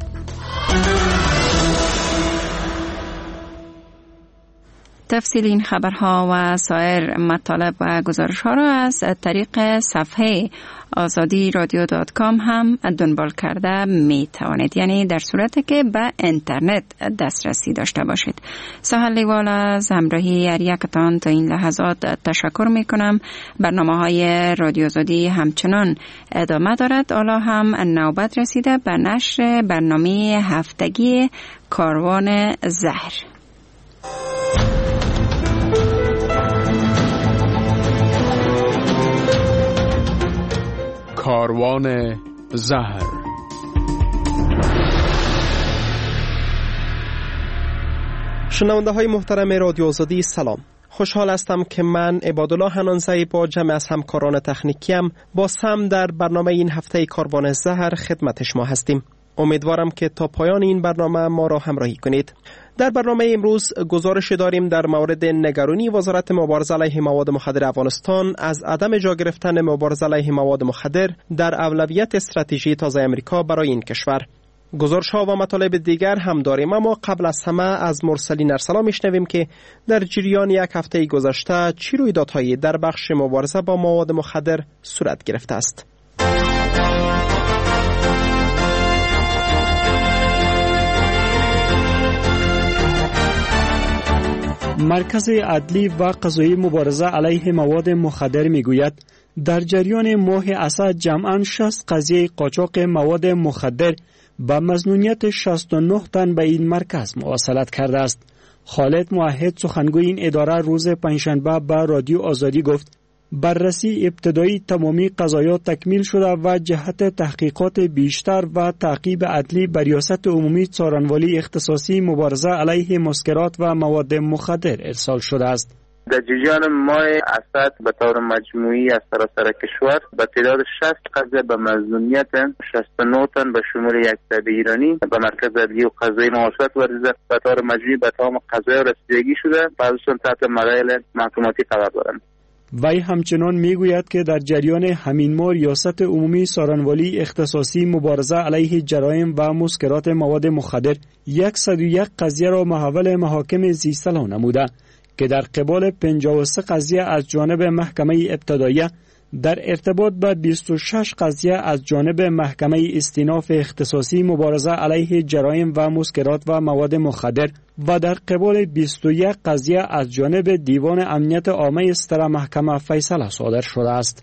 تفصیل این خبرها و سایر مطالب و گزارش‌ها را از طریق صفحه آزادی رادیو دات کام هم دنبال کرده می توانید، یعنی در صورتی که به اینترنت دسترسی داشته باشید. سهل لیوال از همراهی هر یکتان تا این لحظات تشکر می کنم. برنامه های رادیو آزادی همچنان ادامه دارد. حالا هم نوبت رسیده به نشر برنامه هفتگی کاروان زهر. کاروان زهر. شنونده های محترم رادیو آزادی سلام. خوشحال هستم که من عبادالله حنانزهی با جمع از همکاران تکنیکیم با سم در برنامه این هفته کاروان زهر خدمت شما هستیم. امیدوارم که تا پایان این برنامه ما را همراهی کنید. در برنامه امروز گزارش داریم در مورد نگرانی وزارت مبارزه علیه مواد مخدر افغانستان از عدم جا گرفتن مبارزه علیه مواد مخدر در اولویت استراتژی تازه امریکا برای این کشور. گزارش ها و مطالب دیگر هم داریم، اما قبل از همه از مرسلین ارسلا میشنویم که در جریان یک هفته گذشته چی رویدادهایی در بخش مبارزه با مواد مخدر صورت گرفته است. مرکز عدلی و قضایی مبارزه علیه مواد مخدر میگوید در جریان ماه اسد جمعاً شصت قضیه قاچاق مواد مخدر با مظنونیت شصت و نه تن به این مرکز مواصلت کرده است. خالد موحد سخنگوی این اداره روز پنجشنبه به رادیو آزادی گفت بررسی ابتدایی تمامی قضایات تکمیل شده و جهت تحقیقات بیشتر و تعقیب عدلی بر ریاست عمومی څارنوالی اختصاصی مبارزه علیه مسکرات و مواد مخدر ارسال شده است. در جریان ماه اسد به طور مجموعی از سراسر کشور به تعداد شصت قضیه به مظنونیت شصت و نه تن به شمول یک تن ایرانی به مرکز عدلی و قضایی محاسبات ورزیده به طور مجموعی به تمام قضایا رسیدگی شده، بعضشون تحت مراحل محکوماتی قرار دارند. وی همچنان میگوید که در جریان همین ماه ریاست عمومی سارنوالی اختصاصی مبارزه علیه جرایم و مسکرات مواد مخدر صد و یک قضیه را محول محاکم زیستلا نموده که در قبال پنجاه و سه قضیه از جانب محکمه ابتداییه در ارتباط به بیست و شش قضیه از جانب محکمه استیناف اختصاصی مبارزه علیه جرایم و مسکرات و مواد مخدر و در قبال بیست و یک قضیه از جانب دیوان امنیت عامه ستر محکمه فیصله صادر شده است.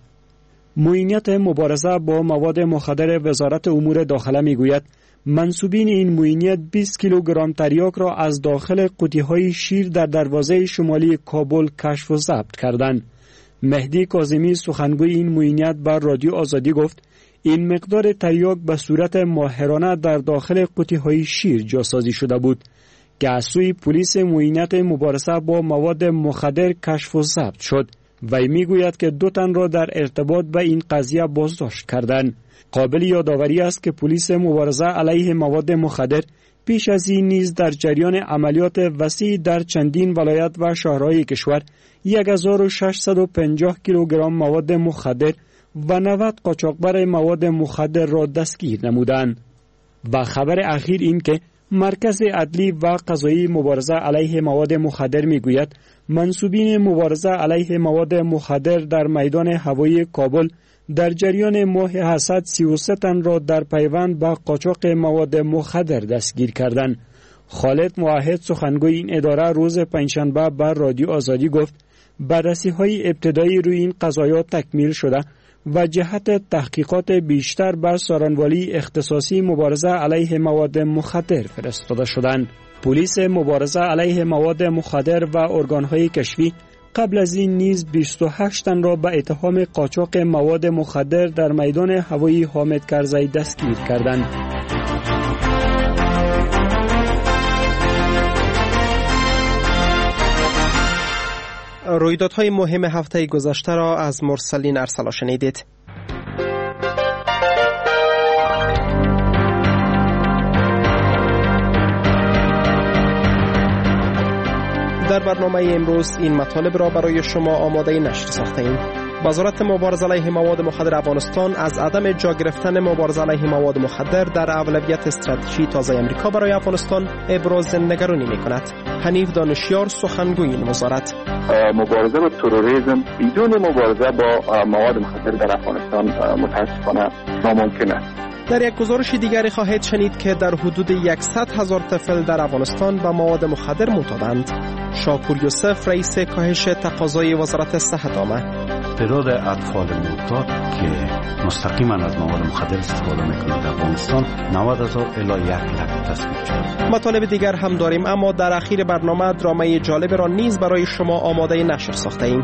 معینیت مبارزه با مواد مخدر وزارت امور داخله میگوید منصوبین این معینیت بیست کیلوگرم تریاک را از داخل قوطی‌های شیر در دروازه شمالی کابل کشف و ضبط کردند. مهدی کاظمی سخنگوی این معینیت بر رادیو آزادی گفت این مقدار تریاک به صورت ماهرانه در داخل قوطی‌های شیر جاسازی شده بود که از سوی پلیس معینیت مبارزه با مواد مخدر کشف و ضبط شد. وی میگوید که دو تن را در ارتباط به این قضیه بازداشت کردند. قابل یادآوری است که پلیس مبارزه علیه مواد مخدر پیش از این نیز در جریان عملیات وسیع در چندین ولایت و شهرهای کشور هزار و ششصد و پنجاه کیلوگرم مواد مخدر و نود قاچاقبر مواد مخدر را دستگیر نمودند. و خبر اخیر این که مرکز عدلی و قضایی مبارزه علیه مواد مخدر میگوید منصوبین مبارزه علیه مواد مخدر در میدان هوایی کابل در جریان ماه حسد سی و سه تن را در پیوند با قاچاق مواد مخدر دستگیر کردند. خالد موحد سخنگوی این اداره روز پنجشنبه بر رادیو آزادی گفت بررسی‌های ابتدایی روی این قضایا تکمیل شده و جهت تحقیقات بیشتر بر سارنوالی اختصاصی مبارزه علیه مواد مخدر فرستاده شدند. پلیس مبارزه علیه مواد مخدر و ارگان‌های کشفی قبل از این نیز بیست و هشت تن را به اتهام قاچاق مواد مخدر در میدان هوایی حامد کرزی دستگیر کردند. رویدادهای مهم هفته گذشته را از مرسلین ارسلا شنیدید. در برنامه امروز این مطالب را برای شما آماده نشر ساخته ایم. وزارت مبارزه علیه مواد مخدر افغانستان از عدم جا گرفتن مبارزه علیه مواد مخدر در اولویت استراتژی تازه امریکا برای افغانستان ابراز نگرانی می‌کند. حنیف دانشیار سخنگوی این وزارت: مبارزه با تروریسم بدون مبارزه با مواد مخدر در افغانستان متاسفانه ناممکن است. در یک گزارش دیگری خواهید شنید که در حدود صد هزار طفل در افغانستان به مواد مخدر معتادند. شاپور یوسف رئیس کاهش تقاضای وزارت صحت آمد. تعداد اطفال معتاد که مستقیما از مواد مخدر استفاده میکنند در افغانستان نود هزار الی یک لک تثبیت شده. مطالب دیگر هم داریم، اما در اخیر برنامه درامای جالب را نیز برای شما آماده نشر ساخته ایم.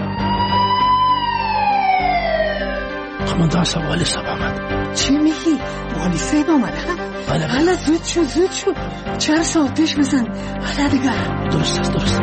خماندار صاحب والی صاحب آمد. چی میگی؟ والی صاحب آمده؟ بله بله. حالا زود شو زود شو. چرا ساعتش بزن؟ حالا دیگر. درست است درست.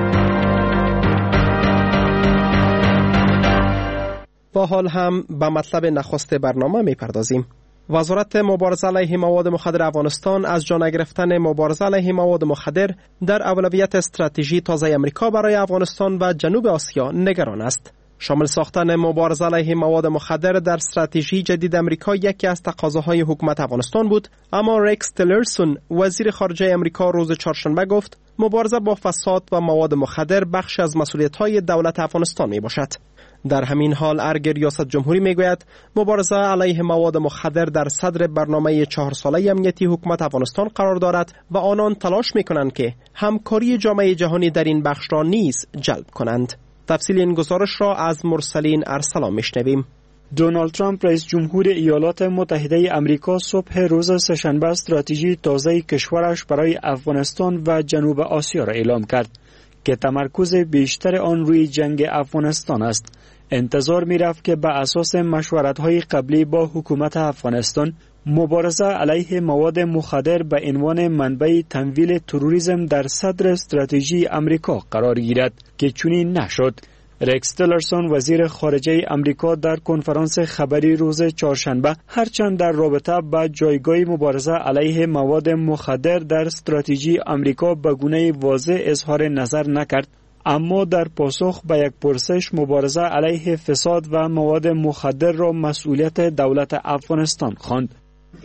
با حال هم به مطلب نخست برنامه میپردازیم. وزارت مبارزه علیه مواد مخدر افغانستان از جا نگرفتن مبارزه علیه مواد مخدر در اولویت استراتژی تازه امریکا برای افغانستان و جنوب آسیا نگران است. شامل ساختن مبارزه علیه مواد مخدر در استراتژی جدید امریکا یکی از تقاضاهای حکومت افغانستان بود، اما ریکس تیلرسون وزیر خارجه امریکا روز چهارشنبه گفت مبارزه با فساد و مواد مخدر بخش از مسئولیت‌های دولت افغانستان میباشد. در همین حال ارگ ریاست جمهوری میگوید مبارزه علیه مواد مخدر در صدر برنامه چهار ساله امنیتی حکومت افغانستان قرار دارد و آنان تلاش میکنند که همکاری جامعه جهانی در این بخش را نیز جلب کنند. تفصیل این گزارش را از مرسلین ارسلا میشنویم. دونالد ترامپ رئیس جمهور ایالات متحده آمریکا صبح روز سه‌شنبه استراتژی تازه کشورش برای افغانستان و جنوب آسیا را اعلام کرد که تمرکز بیشتر آن روی جنگ افغانستان است. انتظار می رفت که به اساس مشورت‌های قبلی با حکومت افغانستان مبارزه علیه مواد مخدر به عنوان منبع تمویل تروریسم در صدر استراتژی امریکا قرار گیرد که چنین نشد. رکس تیلرسون وزیر خارجه امریکا در کنفرانس خبری روز چهارشنبه هرچند در رابطه با جایگاه مبارزه علیه مواد مخدر در استراتژی امریکا به گونه واضح اظهار نظر نکرد، اما در پاسخ به یک پرسش مبارزه علیه فساد و مواد مخدر را مسئولیت دولت افغانستان خواند.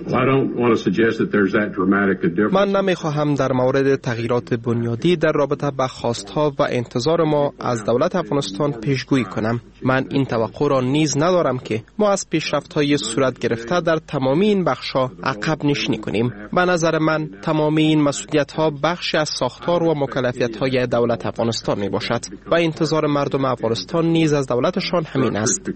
من نمیخواهم در مورد تغییرات بنیادی در رابطه با خواستها و انتظار ما از دولت افغانستان پیشگویی کنم. من این توقع را نیز ندارم که ما از پیشرفت‌های صورت گرفته در تمامی این بخش‌ها عقب نشینی کنیم. به نظر من تمامی این مسئولیت‌ها بخشی از ساختار و مکلفیت‌های دولت افغانستان میباشد و انتظار مردم افغانستان نیز از دولتشان همین است.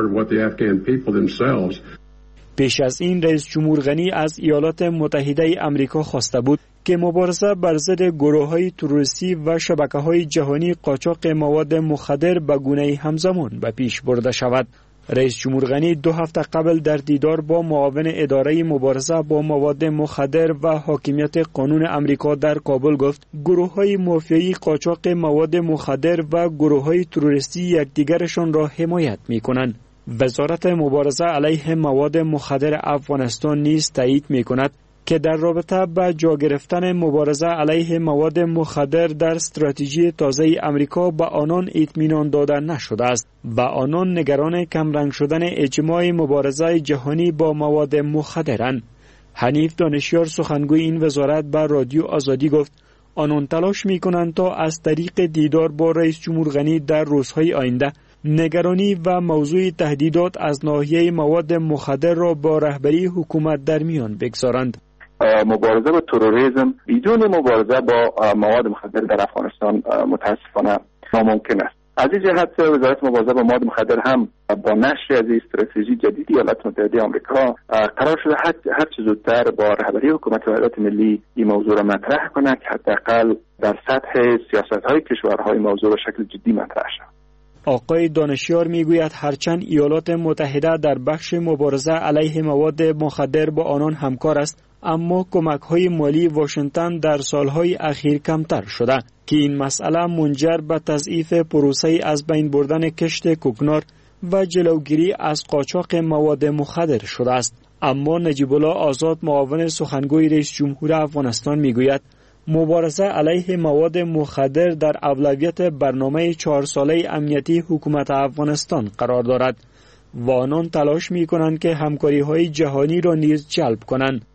پیش از این رئیس جمهور غنی از ایالات متحده امریکا خواسته بود که مبارزه بر ضد گروه‌های تروریستی و شبکه‌های جهانی قاچاق مواد مخدر به گونه همزمان به پیش برده شود. رئیس جمهور غنی دو هفته قبل در دیدار با معاون اداره مبارزه با مواد مخدر و حاکمیت قانون امریکا در کابل گفت گروه‌های مافیایی قاچاق مواد مخدر و گروه‌های تروریستی یکدیگرشان را حمایت می‌کنند. وزارت مبارزه علیه مواد مخدر افغانستان نیز تایید می‌کند که در رابطه با جا گرفتن مبارزه علیه مواد مخدر در استراتژی تازه امریکا به آنان اطمینان داده نشده است و آنان نگران کمرنگ شدن اجماع مبارزه جهانی با مواد مخدرند. حنیف دانشیار سخنگوی این وزارت به رادیو آزادی گفت آنان تلاش می‌کنند تا از طریق دیدار با رئیس جمهور غنی در روزهای آینده نگرانی و موضوع تهدیدات از ناحیه مواد مخدر را با رهبری حکومت در میان بگذارند. مبارزه با تروریسم بدون مبارزه با مواد مخدر در افغانستان متاسفانه ناممکن است. از این جهت وزارت مبارزه با مواد مخدر هم با نشر از استراتژی جدید ایالات متحده آمریکا قرار شده هر چه زودتر با رهبری حکومت وحدت ملی این موضوع را مطرح کنند که حداقل در سطح سیاست‌های کشورهای موضوع به شکل جدی مطرح شود. آقای دانشیار میگوید هرچند ایالات متحده در بخش مبارزه علیه مواد مخدر با آنان همکار است، اما کمک‌های مالی واشنگتن در سالهای اخیر کمتر شده که این مسئله منجر به تضعیف پروسه از بین بردن کشت کوکنار و جلوگیری از قاچاق مواد مخدر شده است. اما نجیب الله آزاد معاون سخنگوی رئیس جمهور افغانستان میگوید مبارزه علیه مواد مخدر در اولویت برنامه چهار ساله امنیتی حکومت افغانستان قرار دارد و آنان تلاش می کنند که همکاری های جهانی را نیز جلب کنند.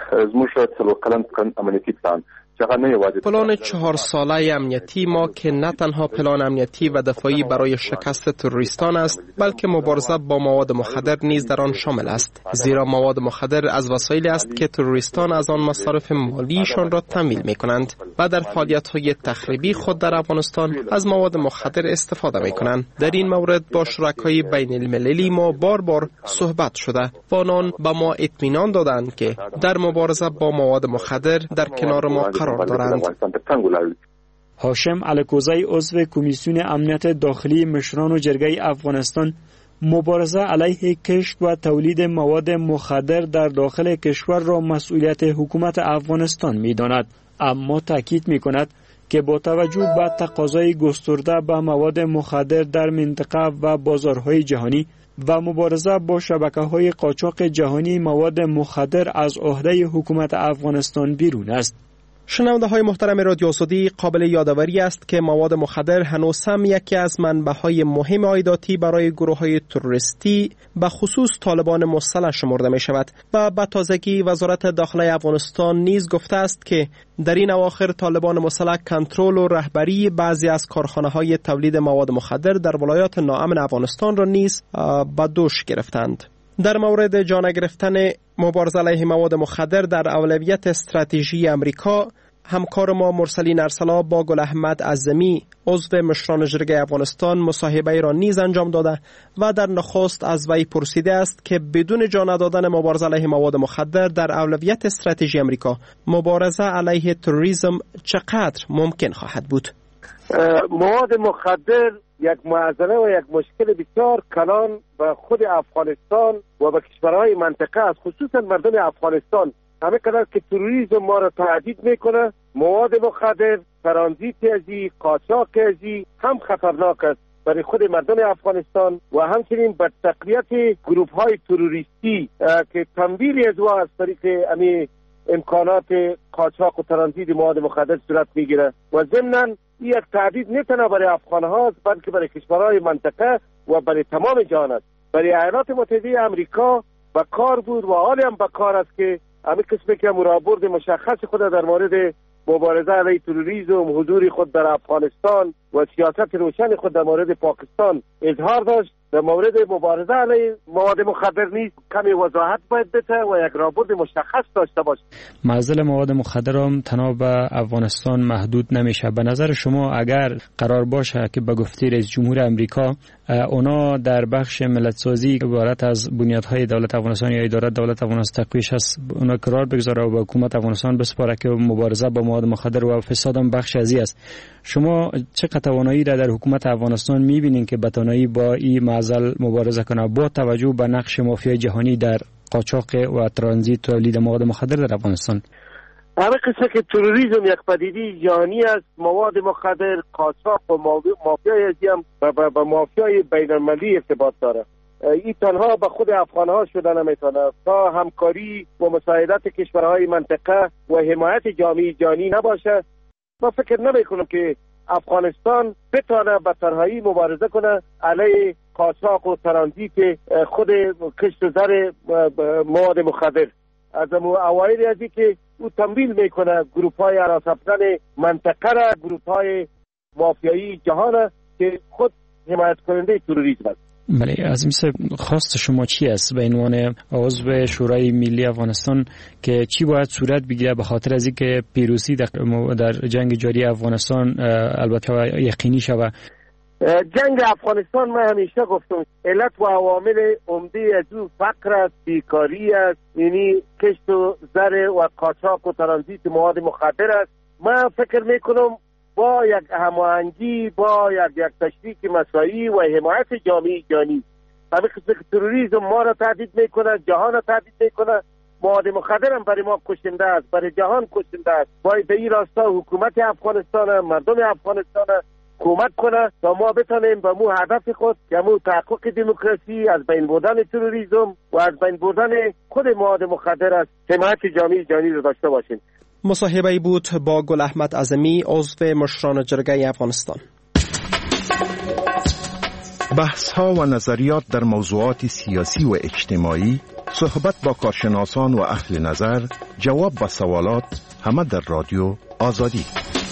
پلان چهار ساله امنیتی ما که نه تنها پلان امنیتی و دفاعی برای شکست تروریستان است، بلکه مبارزه با مواد مخدر نیز در آن شامل است، زیرا مواد مخدر از وسایلی است که تروریستان از آن مصارف مالیشان را تامین می کنند و در فعالیت‌های تخریبی خود در افغانستان از مواد مخدر استفاده می کنند. در این مورد با شرکای بین المللی ما بار بار صحبت شده و آنان به ما اطمینان دادند که در مبارزه با مواد مخدر در کنار ما قرار دارند. هاشم الکوزی عضو کمیسیون امنیت داخلی مشران و جرگه افغانستان مبارزه علیه کشت و تولید مواد مخدر در داخل کشور را مسئولیت حکومت افغانستان می‌داند، اما تاکید می‌کند که با توجه به تقاضای گسترده به مواد مخدر در منطقه و بازارهای جهانی و مبارزه با شبکه‌های قاچاق جهانی مواد مخدر از عهده حکومت افغانستان بیرون است. شنونده های محترم رادیو آزادی، قابل یادآوری است که مواد مخدر هنوز هم یکی از منبع‌های مهم عایداتی برای گروه‌های تروریستی به خصوص طالبان مسلح شمرده می شود و به تازگی وزارت داخلی افغانستان نیز گفته است که در این اواخر طالبان مسلح کنترل و رهبری بعضی از کارخانه‌های تولید مواد مخدر در ولایات ناامن افغانستان را نیز به دوش گرفتند. در مورد جان گرفتن مبارزه علیه مواد مخدر در اولویت استراتژی امریکا، همکار ما مرسلین ارسلا با گل احمد عظمی عضو مشران جرگه افغانستان مصاحبه را نیز انجام داده و در نخست از وی پرسیده است که بدون جان دادن مبارزه علیه مواد مخدر در اولویت استراتژی امریکا، مبارزه علیه تروریسم چقدر ممکن خواهد بود؟ مواد مخدر یک معضله و یک مشکل بسیار کلان به خود افغانستان و به کشورهای منطقه است، خصوصا مردم افغانستان. همه قدر که تروریسم ما را تهدید میکنه، مواد مخدر، ترانزیت ازی، قاچاق ازی هم خطرناک است برای خود مردم افغانستان و همچنین به تقویت گروپ های تروریستی که تمویل از او از طریق امی امکانات قاچاق و ترانزیت مواد مخدر صورت میگیره و ضمناً این یک تهدید نه تنها برای افغان هاست بلکه برای کشورهای منطقه و برای تمام جهان است. برای ایالات متحده آمریکا به کار بود و حالی هم به کار است که همین قسمی که مرابرد مشخص خود در مورد مبارزه علیه تروریسم، حضور خود در افغانستان و سیاست روشن خود در مورد پاکستان اظهار داشت. در مورد مبارزه علیه مواد مخدر نیز کمی وضاحت باید بده و یک رابطه مشخص داشته باشه. معضل مواد مخدر هم تنها به افغانستان محدود نمیشه. به نظر شما اگر قرار باشه که به گفته رئیس جمهور امریکا اونا در بخش ملت‌سازی عبارت از بنیادهای دولت افغانستان یا اداره دولت افغانستان تقویش است، اونا قرار بگذاره و به حکومت افغانستان بسپاره که مبارزه با مواد مخدر و فساد هم بخش ازی است، شما چقدر توانایی را در حکومت افغانستان می‌بینید که بتوانی با این معضل مبارزه کنه با توجه به نقش مافیای جهانی در قاچاق و ترانزیت تولید مواد مخدر در افغانستان؟ همه قصه که تروریسم یک پدیده جهانی است، مواد مخدر، قاچاق و مافیای ازی هم با مافیای بین‌المللی ارتباط داره. این تنها به خود افغان‌ها شده نمیتونه تا همکاری و مساعدت کشورهای منطقه و حمایت جامعه جهانی نباشه. ما فکر نمی‌کنم که افغانستان بتونه به تنهایی مبارزه کنه علیه قاچاق و ترانزیت خود کشت و زر مواد مخدر. از اوایل ازی که او تمویل میکنه گروپ های هراسافزن منطقه را، گروپ های مافیایی جهان که خود حمایت کننده تروریسم است. بله، از مثل خواست شما چی است به عنوان عضو شورای ملی افغانستان که چی باید صورت بگیره به خاطر از اینکه پیروزی در, در جنگ جاری افغانستان البته یقینی شود؟ جنگ افغانستان من همیشه گفتم علت و عوامل عمده از او فقر است، بیکاری است، یعنی کشت و زر و قاچاق و ترانزیت مواد مخدر است. من فکر میکنم با یک هماهنگی، با یک یک تشریک مساعی و حمایت جامعه جهانی، همین قسم که تروریسم ما را تهدید میکنه، جهان را تهدید میکنه، مواد مخدر هم برای ما کشنده است، برای جهان کشنده است. باید به این راستا حکومت افغانستان، مردم افغانستان کمک کنه تا ما بتانیم به مو هدف خود که مو تحقق دموکراسی، از بین بردن تروریسم و از بین بردن خود مواد مخدر است حمایت جامعه جهانی رو داشته باشیم. مصاحبه‌ای بود با گل احمد اعظمی، عضو مشران جرگه افغانستان. بحث‌ها و نظریات در موضوعات سیاسی و اجتماعی، صحبت با کارشناسان و اهل نظر، جواب به سوالات، همه در رادیو آزادی.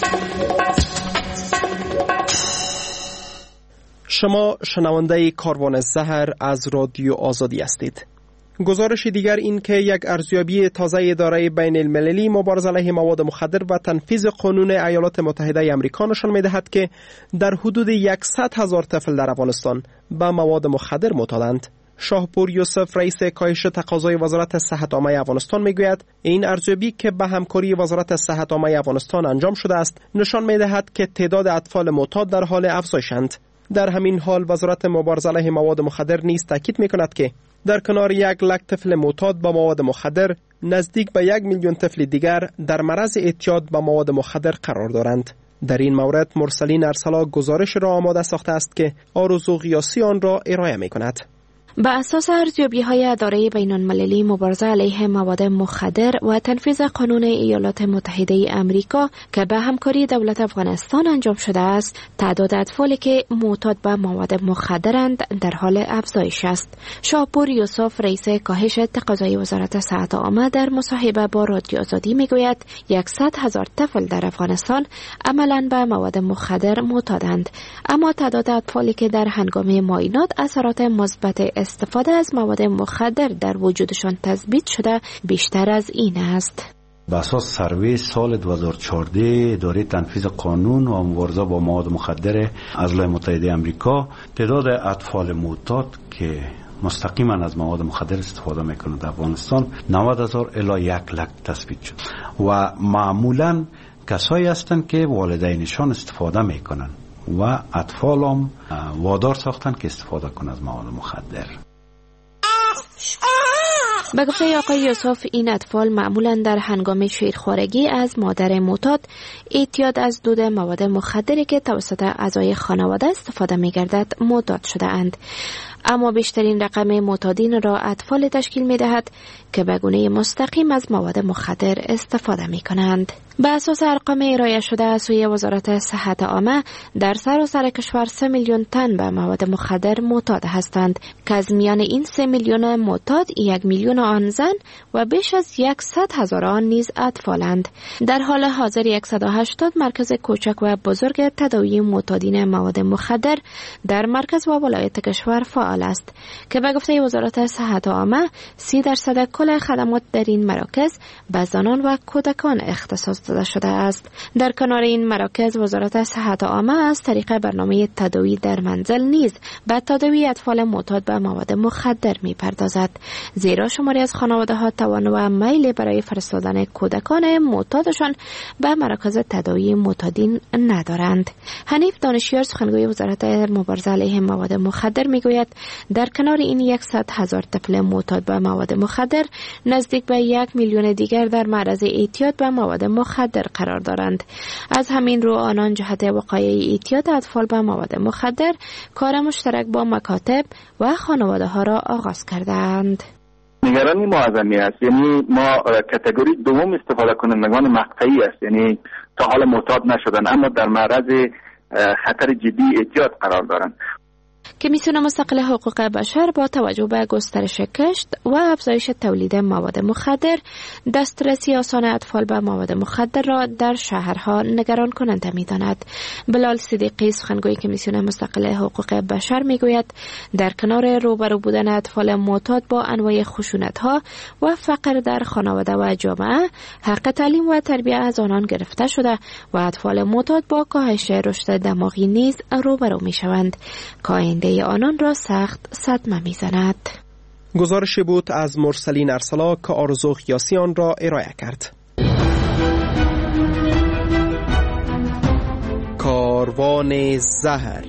شما شنونده کاروان زهر از رادیو آزادی هستید. گزارش دیگر این که یک ارزیابی تازه اداره بین المللی مبارزه علیه مواد مخدر و تنفیذ قانون ایالات متحده آمریکا نشان می‌دهد که در حدود صد هزار طفل در افغانستان به مواد مخدر معتادند. شاهپور یوسف رئیس کاهش تقاضای وزارت صحت عامه افغانستان میگوید این ارزیابی که به همکاری وزارت صحت عامه افغانستان انجام شده است نشان می‌دهد که تعداد اطفال معتاد در حال افزایشند. در همین حال وزارت مبارزه علیه مواد مخدر نیز تاکید می‌کند که در کنار یک لک طفل معتاد با مواد مخدر، نزدیک به یک میلیون طفل دیگر در معرض اعتیاد به مواد مخدر قرار دارند. در این مورد مرسلین ارسلا گزارش را آماده ساخته است که آرزو قیاسی آن را ارائه می‌کند. بر اساس ارزیابی‌های اداره بین‌المللی مبارزه علیه مواد مخدر و تنفیذ قانون ایالات متحده آمریکا که به همکاری دولت افغانستان انجام شده است، تعداد اطفالی که معتاد به مواد مخدرند در حال افزایش است. شاهپور یوسف رئیس کاهش تقاضای وزارت صحت عامه در مصاحبه با رادیو آزادی میگوید صد هزار طفل در افغانستان عملاً به مواد مخدر معتادند، اما تعداد اطفالی که در هنگام معاینات اثرات مثبت استفاده از مواد مخدر در وجودشان تثبیت شده بیشتر از این است. به اساس سروی سال دو هزار و چهارده اداره تنفیذ قانون و مبارزه با مواد مخدر از ایالات متحده آمریکا، تعداد اطفال معتاد که مستقیما از مواد مخدر استفاده میکنه در افغانستان نود هزار الی یک لک تثبیت شد و معمولا کسایی هستند که والدینشان استفاده میکنن و اطفال هم وادار ساختن که استفاده کنند از مواد مخدر. به گفته آقای یوسف، این اطفال معمولا در هنگام شیرخوارگی از مادر معتاد اعتیاد از دود مواد مخدری که توسط اعضای خانواده استفاده می گردد معتاد شده اند. اما بیشترین رقم معتادین را اطفال تشکیل می دهد که به گونه مستقیم از مواد مخدر استفاده می کنند. به اساس ارقام ارائه شده از سوی وزارت صحت عامه، در سراسر کشور سه میلیون تن به مواد مخدر معتاد هستند که از میان این سه میلیون معتاد یک میلیون آن زن و بیش از صد هزار آن نیز اطفالند. در حال حاضر صد و هشتاد مرکز کوچک و بزرگ تداوی معتادین مواد مخدر در مرکز و ولایت کشور فعال است که به گفته وزارت صحت عامه سی درصد کل خدمات در این مراکز به زنان و کودکان اختصاص داده شده است. در کنار این مراکز، وزارت صحت عامه از طریق برنامه تداوی در منزل نیز به تداوی اطفال معتاد به مواد مخدر می‌پردازد، زیرا شماری از خانواده‌ها توان و میل برای فرستادن کودکان معتادشان به مراکز تداوی معتادین ندارند. حنیف دانشیار، سخنگوی وزارت مبارزه علیه مواد مخدر، میگوید در کنار این صد هزار طفل معتاد به مواد مخدر، نزدیک به یک میلیون دیگر در معرض اعتیاد به مواد مخدر قرار دارند. از همین رو آنان جهت وقایع اعتیاد اطفال به مواد مخدر کار مشترک با مکاتب و خانواده ها را آغاز کردند. نگرانی ما از این است، یعنی ما کاتگوری دوم استفاده کنندگان مقطعی است، یعنی تا حال معتاد نشدن اما در معرض خطر جدی اعتیاد قرار دارند. کمیسیون مستقل حقوق بشر با توجه به گسترش کشت و افزایش تولید مواد مخدر، دسترسی آسان اطفال به مواد مخدر را در شهرها نگران کننده می‌داند. بلال صدیقی، سخنگوی کمیسیون مستقل حقوق بشر، میگوید در کنار روبرو بودن اطفال معتاد با انواع خشونت‌ها و فقر در خانواده و جامعه، حق تعلیم و تربیت از آنان گرفته شده و اطفال معتاد با کاهش رشد دماغی نیز روبرو می‌شوند. آینده آنان را سخت صدمه می‌زند. گزارشی بود از مرسلین ارسلا که آرزو قیاسی آن را ارائه کرد. کاروان زهر.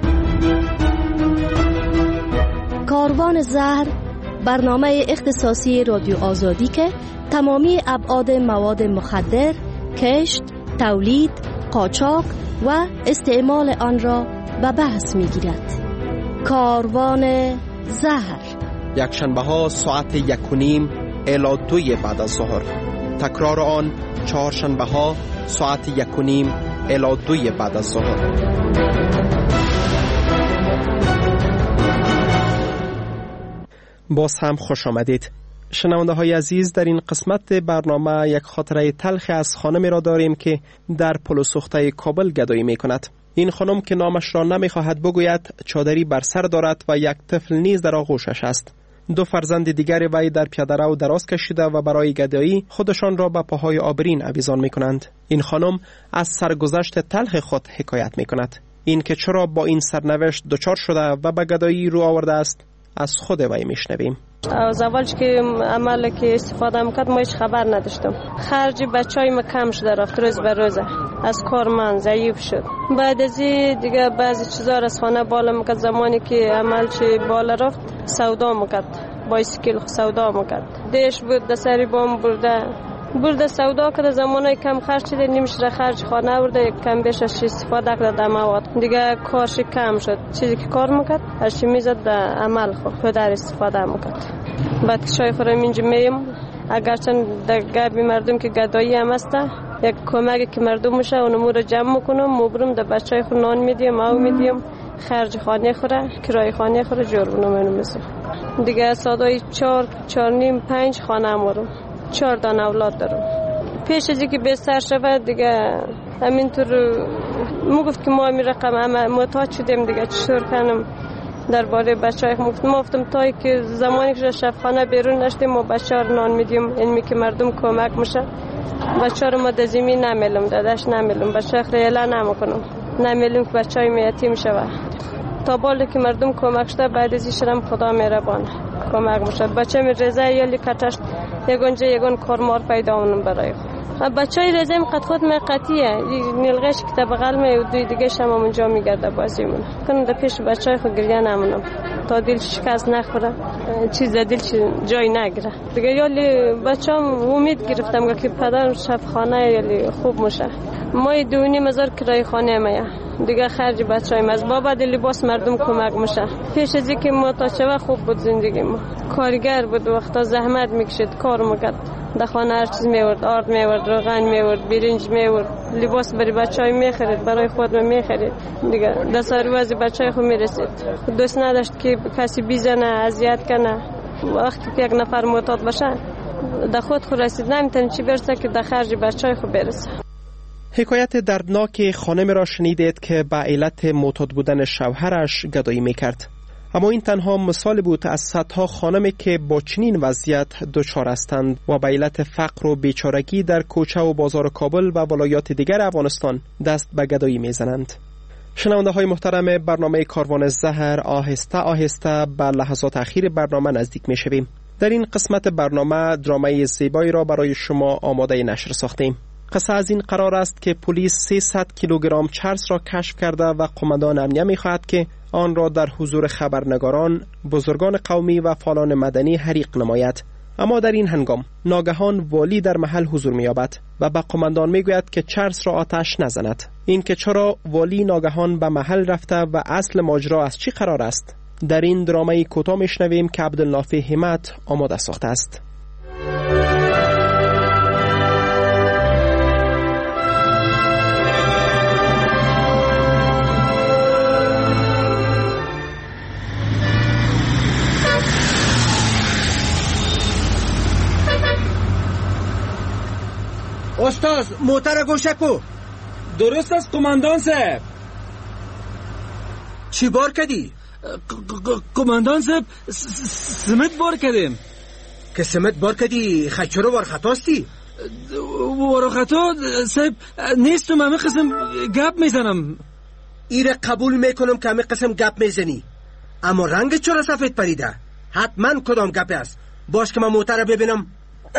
کاروان زهر برنامه اختصاصی رادیو آزادی که تمامی ابعاد مواد مخدر، کشت، تولید، قاچاق و استعمال آن را به بحث می‌گیرد. کاروان زهر، یک شنبه ها ساعت یک و نیم الی دوی بعد از ظهر. تکرار آن چهار شنبه ها ساعت یک و نیم الی دوی بعد از ظهر. باز هم خوش آمدید شنونده های عزیز. در این قسمت برنامه یک خاطره تلخ از خانمی را داریم که در پل سوخته کابل گدایی می کند. این خانم که نامش را نمیخواهد بگوید چادری بر سر دارد و یک طفل نیز در آغوشش است. دو فرزند دیگر وی در پیاده‌رو دراز کشیده و برای گدایی خودشان را به پاهای آبرین آویزان می‌کنند. این خانم از سرگذشت تلخ خود حکایت می‌کند. این که چرا با این سرنوشت دچار شده و به گدایی رو آورده است، از خود وی میشنویم. از اولش که عمل که استفاده میکرد ما هیچ خبر نداشتم. خرج بچهای ما کم شده، رفت روز به روز، از کار من ضعیف شد. بعد از دیگه بعضی چیزا را از خانه بالا میکرد. زمانی که عمل چه بالا رفت سودا میکرد، بایسکل سودا میکرد. دیش بود دسری بام برده برده سودا کرده. زمانی کم خرج شده، نیمش را خرج خانه برده، کم بیش از استفاده کرده در مواد. دیگه کارش کم شد. چیزی که کار میکرد هرچی میزد به عمل خود در استفاده میکرد. بعد که شای خورم اینجا میم، اگرچند در گربی مردم که گدایی هم هسته، یک کمکی که مردم میشه اونمو رو جمع میکنم، مبرم در بچه های خور نان میدیم، او میدیم، خرج خانه خوره، کرای خانه خوره، جور بونم اینو میسیم. دیگه سادای چار چار نیم پنج خانه امورم، چهار دان اولاد دارم. پیش از اینکه بستر شود دیگه همینطور میگفت که ما می رقم اما معتاد شدیم دیگه چطور کنم درباره بچه‌های مفت مفتم تا که زمانی که شفخانه بیرون نشدیم ما بچه‌ها رو نان میدیم، اینمی که مردم کمک میشه. بچه‌ها رو ما در زمین نمیلم، داداش نمیلم، بچه‌ها خیلی نمیکنم، نمیلم که بچه‌های ما یتیم شوه. تا بالا که مردم کمک شده بعد از ایشم خدا مهربان کمک میشه. بچه می رضا یلی کتاش یگونجا یگون کارمار پیدا اونم برای خود. بچهای رزم قد خود من قطیه نیلغش که تا بغل می دوی دیگه شما اونجا میگرده بازیمون کنم در پیش بچهای خود گریه نمونم تا دل شکست نخوره چیز دل جای نگیره دیگه. یالی بچه‌ام امید گرفتم که پدر شفاخانه یالی خوب میشه. ما دونی مزار کرای خانه مایا دیگه خرج بچه‌ایم از بابا دل لباس مردم کمک میشه. پیش از اینکه ما تا چه خوب بود زندگی ما کارگر بود وقتا زحمت میکشید کار میکرد در خانه هر چیز میورد آرد میورد روغن میورد برنج میورد لباس برای بچهای میخرید برای خود میخرید دیگه دست روز بچهای خود میرسید. دوست نداشت که کسی بیزنه اذیت کنه. وقتی که یک نفر معتاد باشه در خود خود رسید نمیتونه چی برسه که در خرج بچهای خود برسه. حکایت دردناک خانم را شنیدید که به علت معتاد بودن شوهرش گدایی میکرد. اما این تنها مثال بود از صدها خانمی که با چنین وضعیت دچار هستند و به علت فقر و بیچارگی در کوچه و بازار کابل و ولایات دیگر افغانستان دست به گدایی میزنند. شنونده های محترم برنامه کاروان زهر آهسته آهسته به لحظات اخیر برنامه نزدیک می شویم. در این قسمت برنامه درامای زیبایی را برای شما آماده نشر ساختیم. قصه از این قرار است که پلیس سیصد کیلوگرم چرس را کشف کرده و قماندان امنیه می خواهد که آن را در حضور خبرنگاران، بزرگان قومی و فعالان مدنی حریق نماید. اما در این هنگام ناگهان والی در محل حضور می‌یابد و به قماندان میگوید که چرس را آتش نزند. این که چرا والی ناگهان به محل رفته و اصل ماجرا از چی قرار است، در این درامای کوتاه میشنویم که عبدالنافع همت آماده ساخته است. استاد موتر گوشه کو. درست است قماندان صاحب. چی بار کردی؟ قماندان صاحب سمت بار کردیم. که سمت بار کردی خچرو ورخطاستی؟ ورخطا صاحب نیستم. همه قسم گپ میزنم. ایره قبول میکنم که همه قسم گپ میزنی، اما رنگ چرا سفید پریده؟ حتما کدام گپ است؟ باش که من موتر رو ببینم.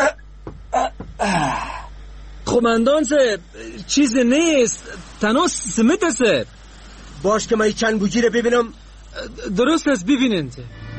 قماندان صاحب چیز نیست، تنها سمت است. باش که من چند بوجی رو ببینم. درست است ببینید.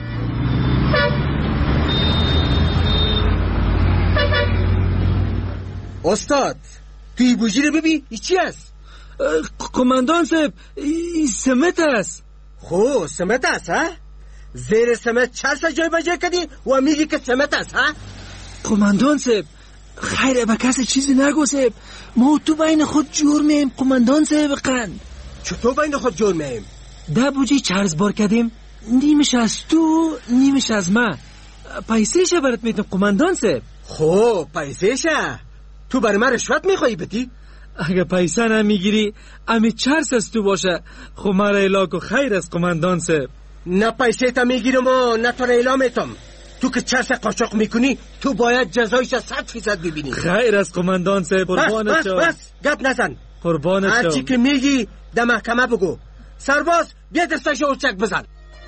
استاد توی بوجی رو ببین ای چی است؟ قماندان صاحب این سمت است. خو سمت است ها؟ زیر سمت چرس جای بجای کردی و میگی که سمت است ها؟ قماندان صاحب خیره به کسی چیزی نگو صاحب. ما تو بین خود جور میم قماندان صاحب. قند چطور بین خود جور میم؟ ده بوجی چرز بار کردیم، نیمش از تو نیمش از ما. پیسهشه برات میتونم قماندان صاحب. خب پیسهشه؟ تو برای من رشوت میخوایی بدی؟ اگه پیسه نمیگیری امی چرس از تو باشه خب مرا ایلاکو خیر است قماندان صاحب. نه پیسه تا میگیرم و نه تو را ایلا میتم. تو که چرس قاچاق میکنی تو باید جزایش صد فیصد ببینی. خیر است قماندان صاحب. قربانت شو. بس بس بس گپ نزن. قربانت شو. هرچی که میگی در محکمه بگو. سرباز بیا دستش اورچک بزن.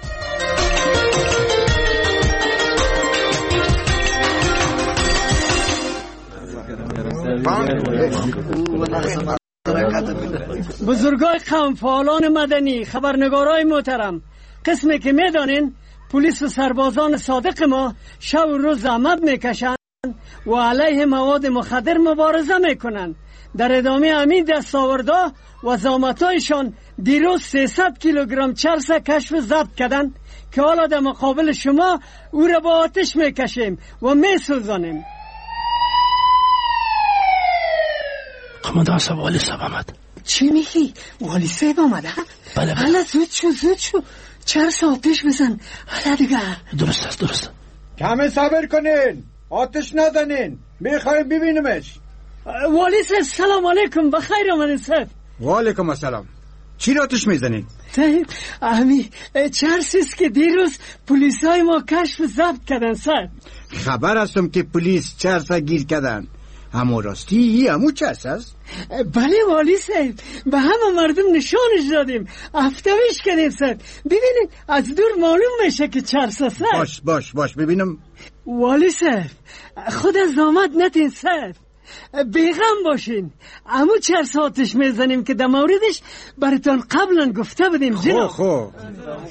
بزرگای قوم، فعالان مدنی، خبرنگارای محترم، قسمی که میدانین پلیس و سربازان صادق ما شب و روز زحمت میکشند و علیه مواد مخدر مبارزه میکنند. در ادامه همین دستاوردها و زحمتایشان دیروز سیصد کیلوگرم چرس کشف و ضبط کردند که حالا در مقابل شما او را با آتش میکشیم و میسوزانیم. قماندان صاحب والی صاحب آمد. چی میگی؟ والی صاحب آمد ها؟ بله بله. حالا زود شو زود شو چرس آتش بزن. حالا دیگه درست است درست. کمی صبر کنین، آتش نزنین، میخوایم ببینیمش. والی صاحب سلام علیکم. بخیر آمدین صاحب. و علیکم السلام. چی را آتش میزنین؟ امی چرسی است که دیروز پلیسای ما کشف و ضبط کردن صاحب. خبر هستم که پلیس چرس گیر کردن. همو راستی ای همو چرس است؟ بله والی صاحب، به همه مردم نشانش دادیم، افتویش کردیم صاحب. ببینید از دور معلوم میشه که چرس است. باش باش باش ببینم. والی صاحب خود از زحمت نتین صاحب. بیغم باشین. امو چرس آتش میزنیم که در موردش براتون قبلا گفته بودیم جناب. خو خو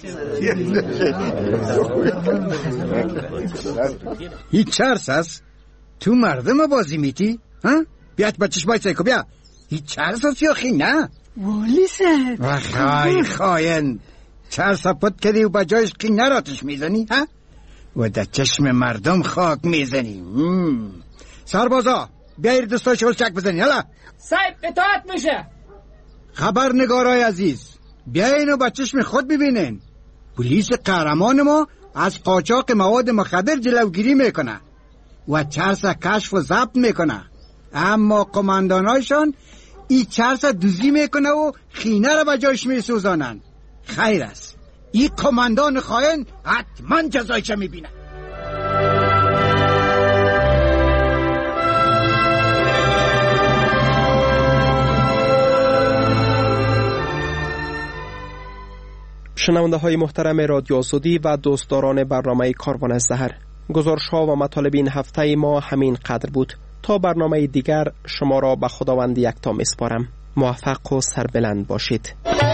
هیچ چرس هست؟ تو مردم بازی میتی؟ ها؟ بیات بچش باید سیکو بیا. هیچ چرس هست یا خی نه؟ والی صاحب وخای خاین چرس پت کردی و بجایش خی نراتش میزنی؟ ها؟ و در چشم مردم خاک میزنی. سربازا بیایر دستای شغل چک بزنی. هلا صاحب اطاعت میشه. خبرنگارای عزیز بیاین و با چشم خود ببینین. پلیس قهرمان ما از قاچاق مواد مخدر جلوگیری میکنه و چرس کشف و ضبط میکنه، اما قماندانایشان این چرس دوزی میکنه و خینه رو به جایش میسوزانن. خیر است، این قماندان خائن حتما جزایش میبینه. شنونده های محترم رادیو آزادی و دوستداران برنامه کاروان الزهر، گزارش ها و مطالب این هفته ما همین قدر بود. تا برنامه دیگر شما را به خداوند یکتا میسپارم. موفق و سربلند باشید.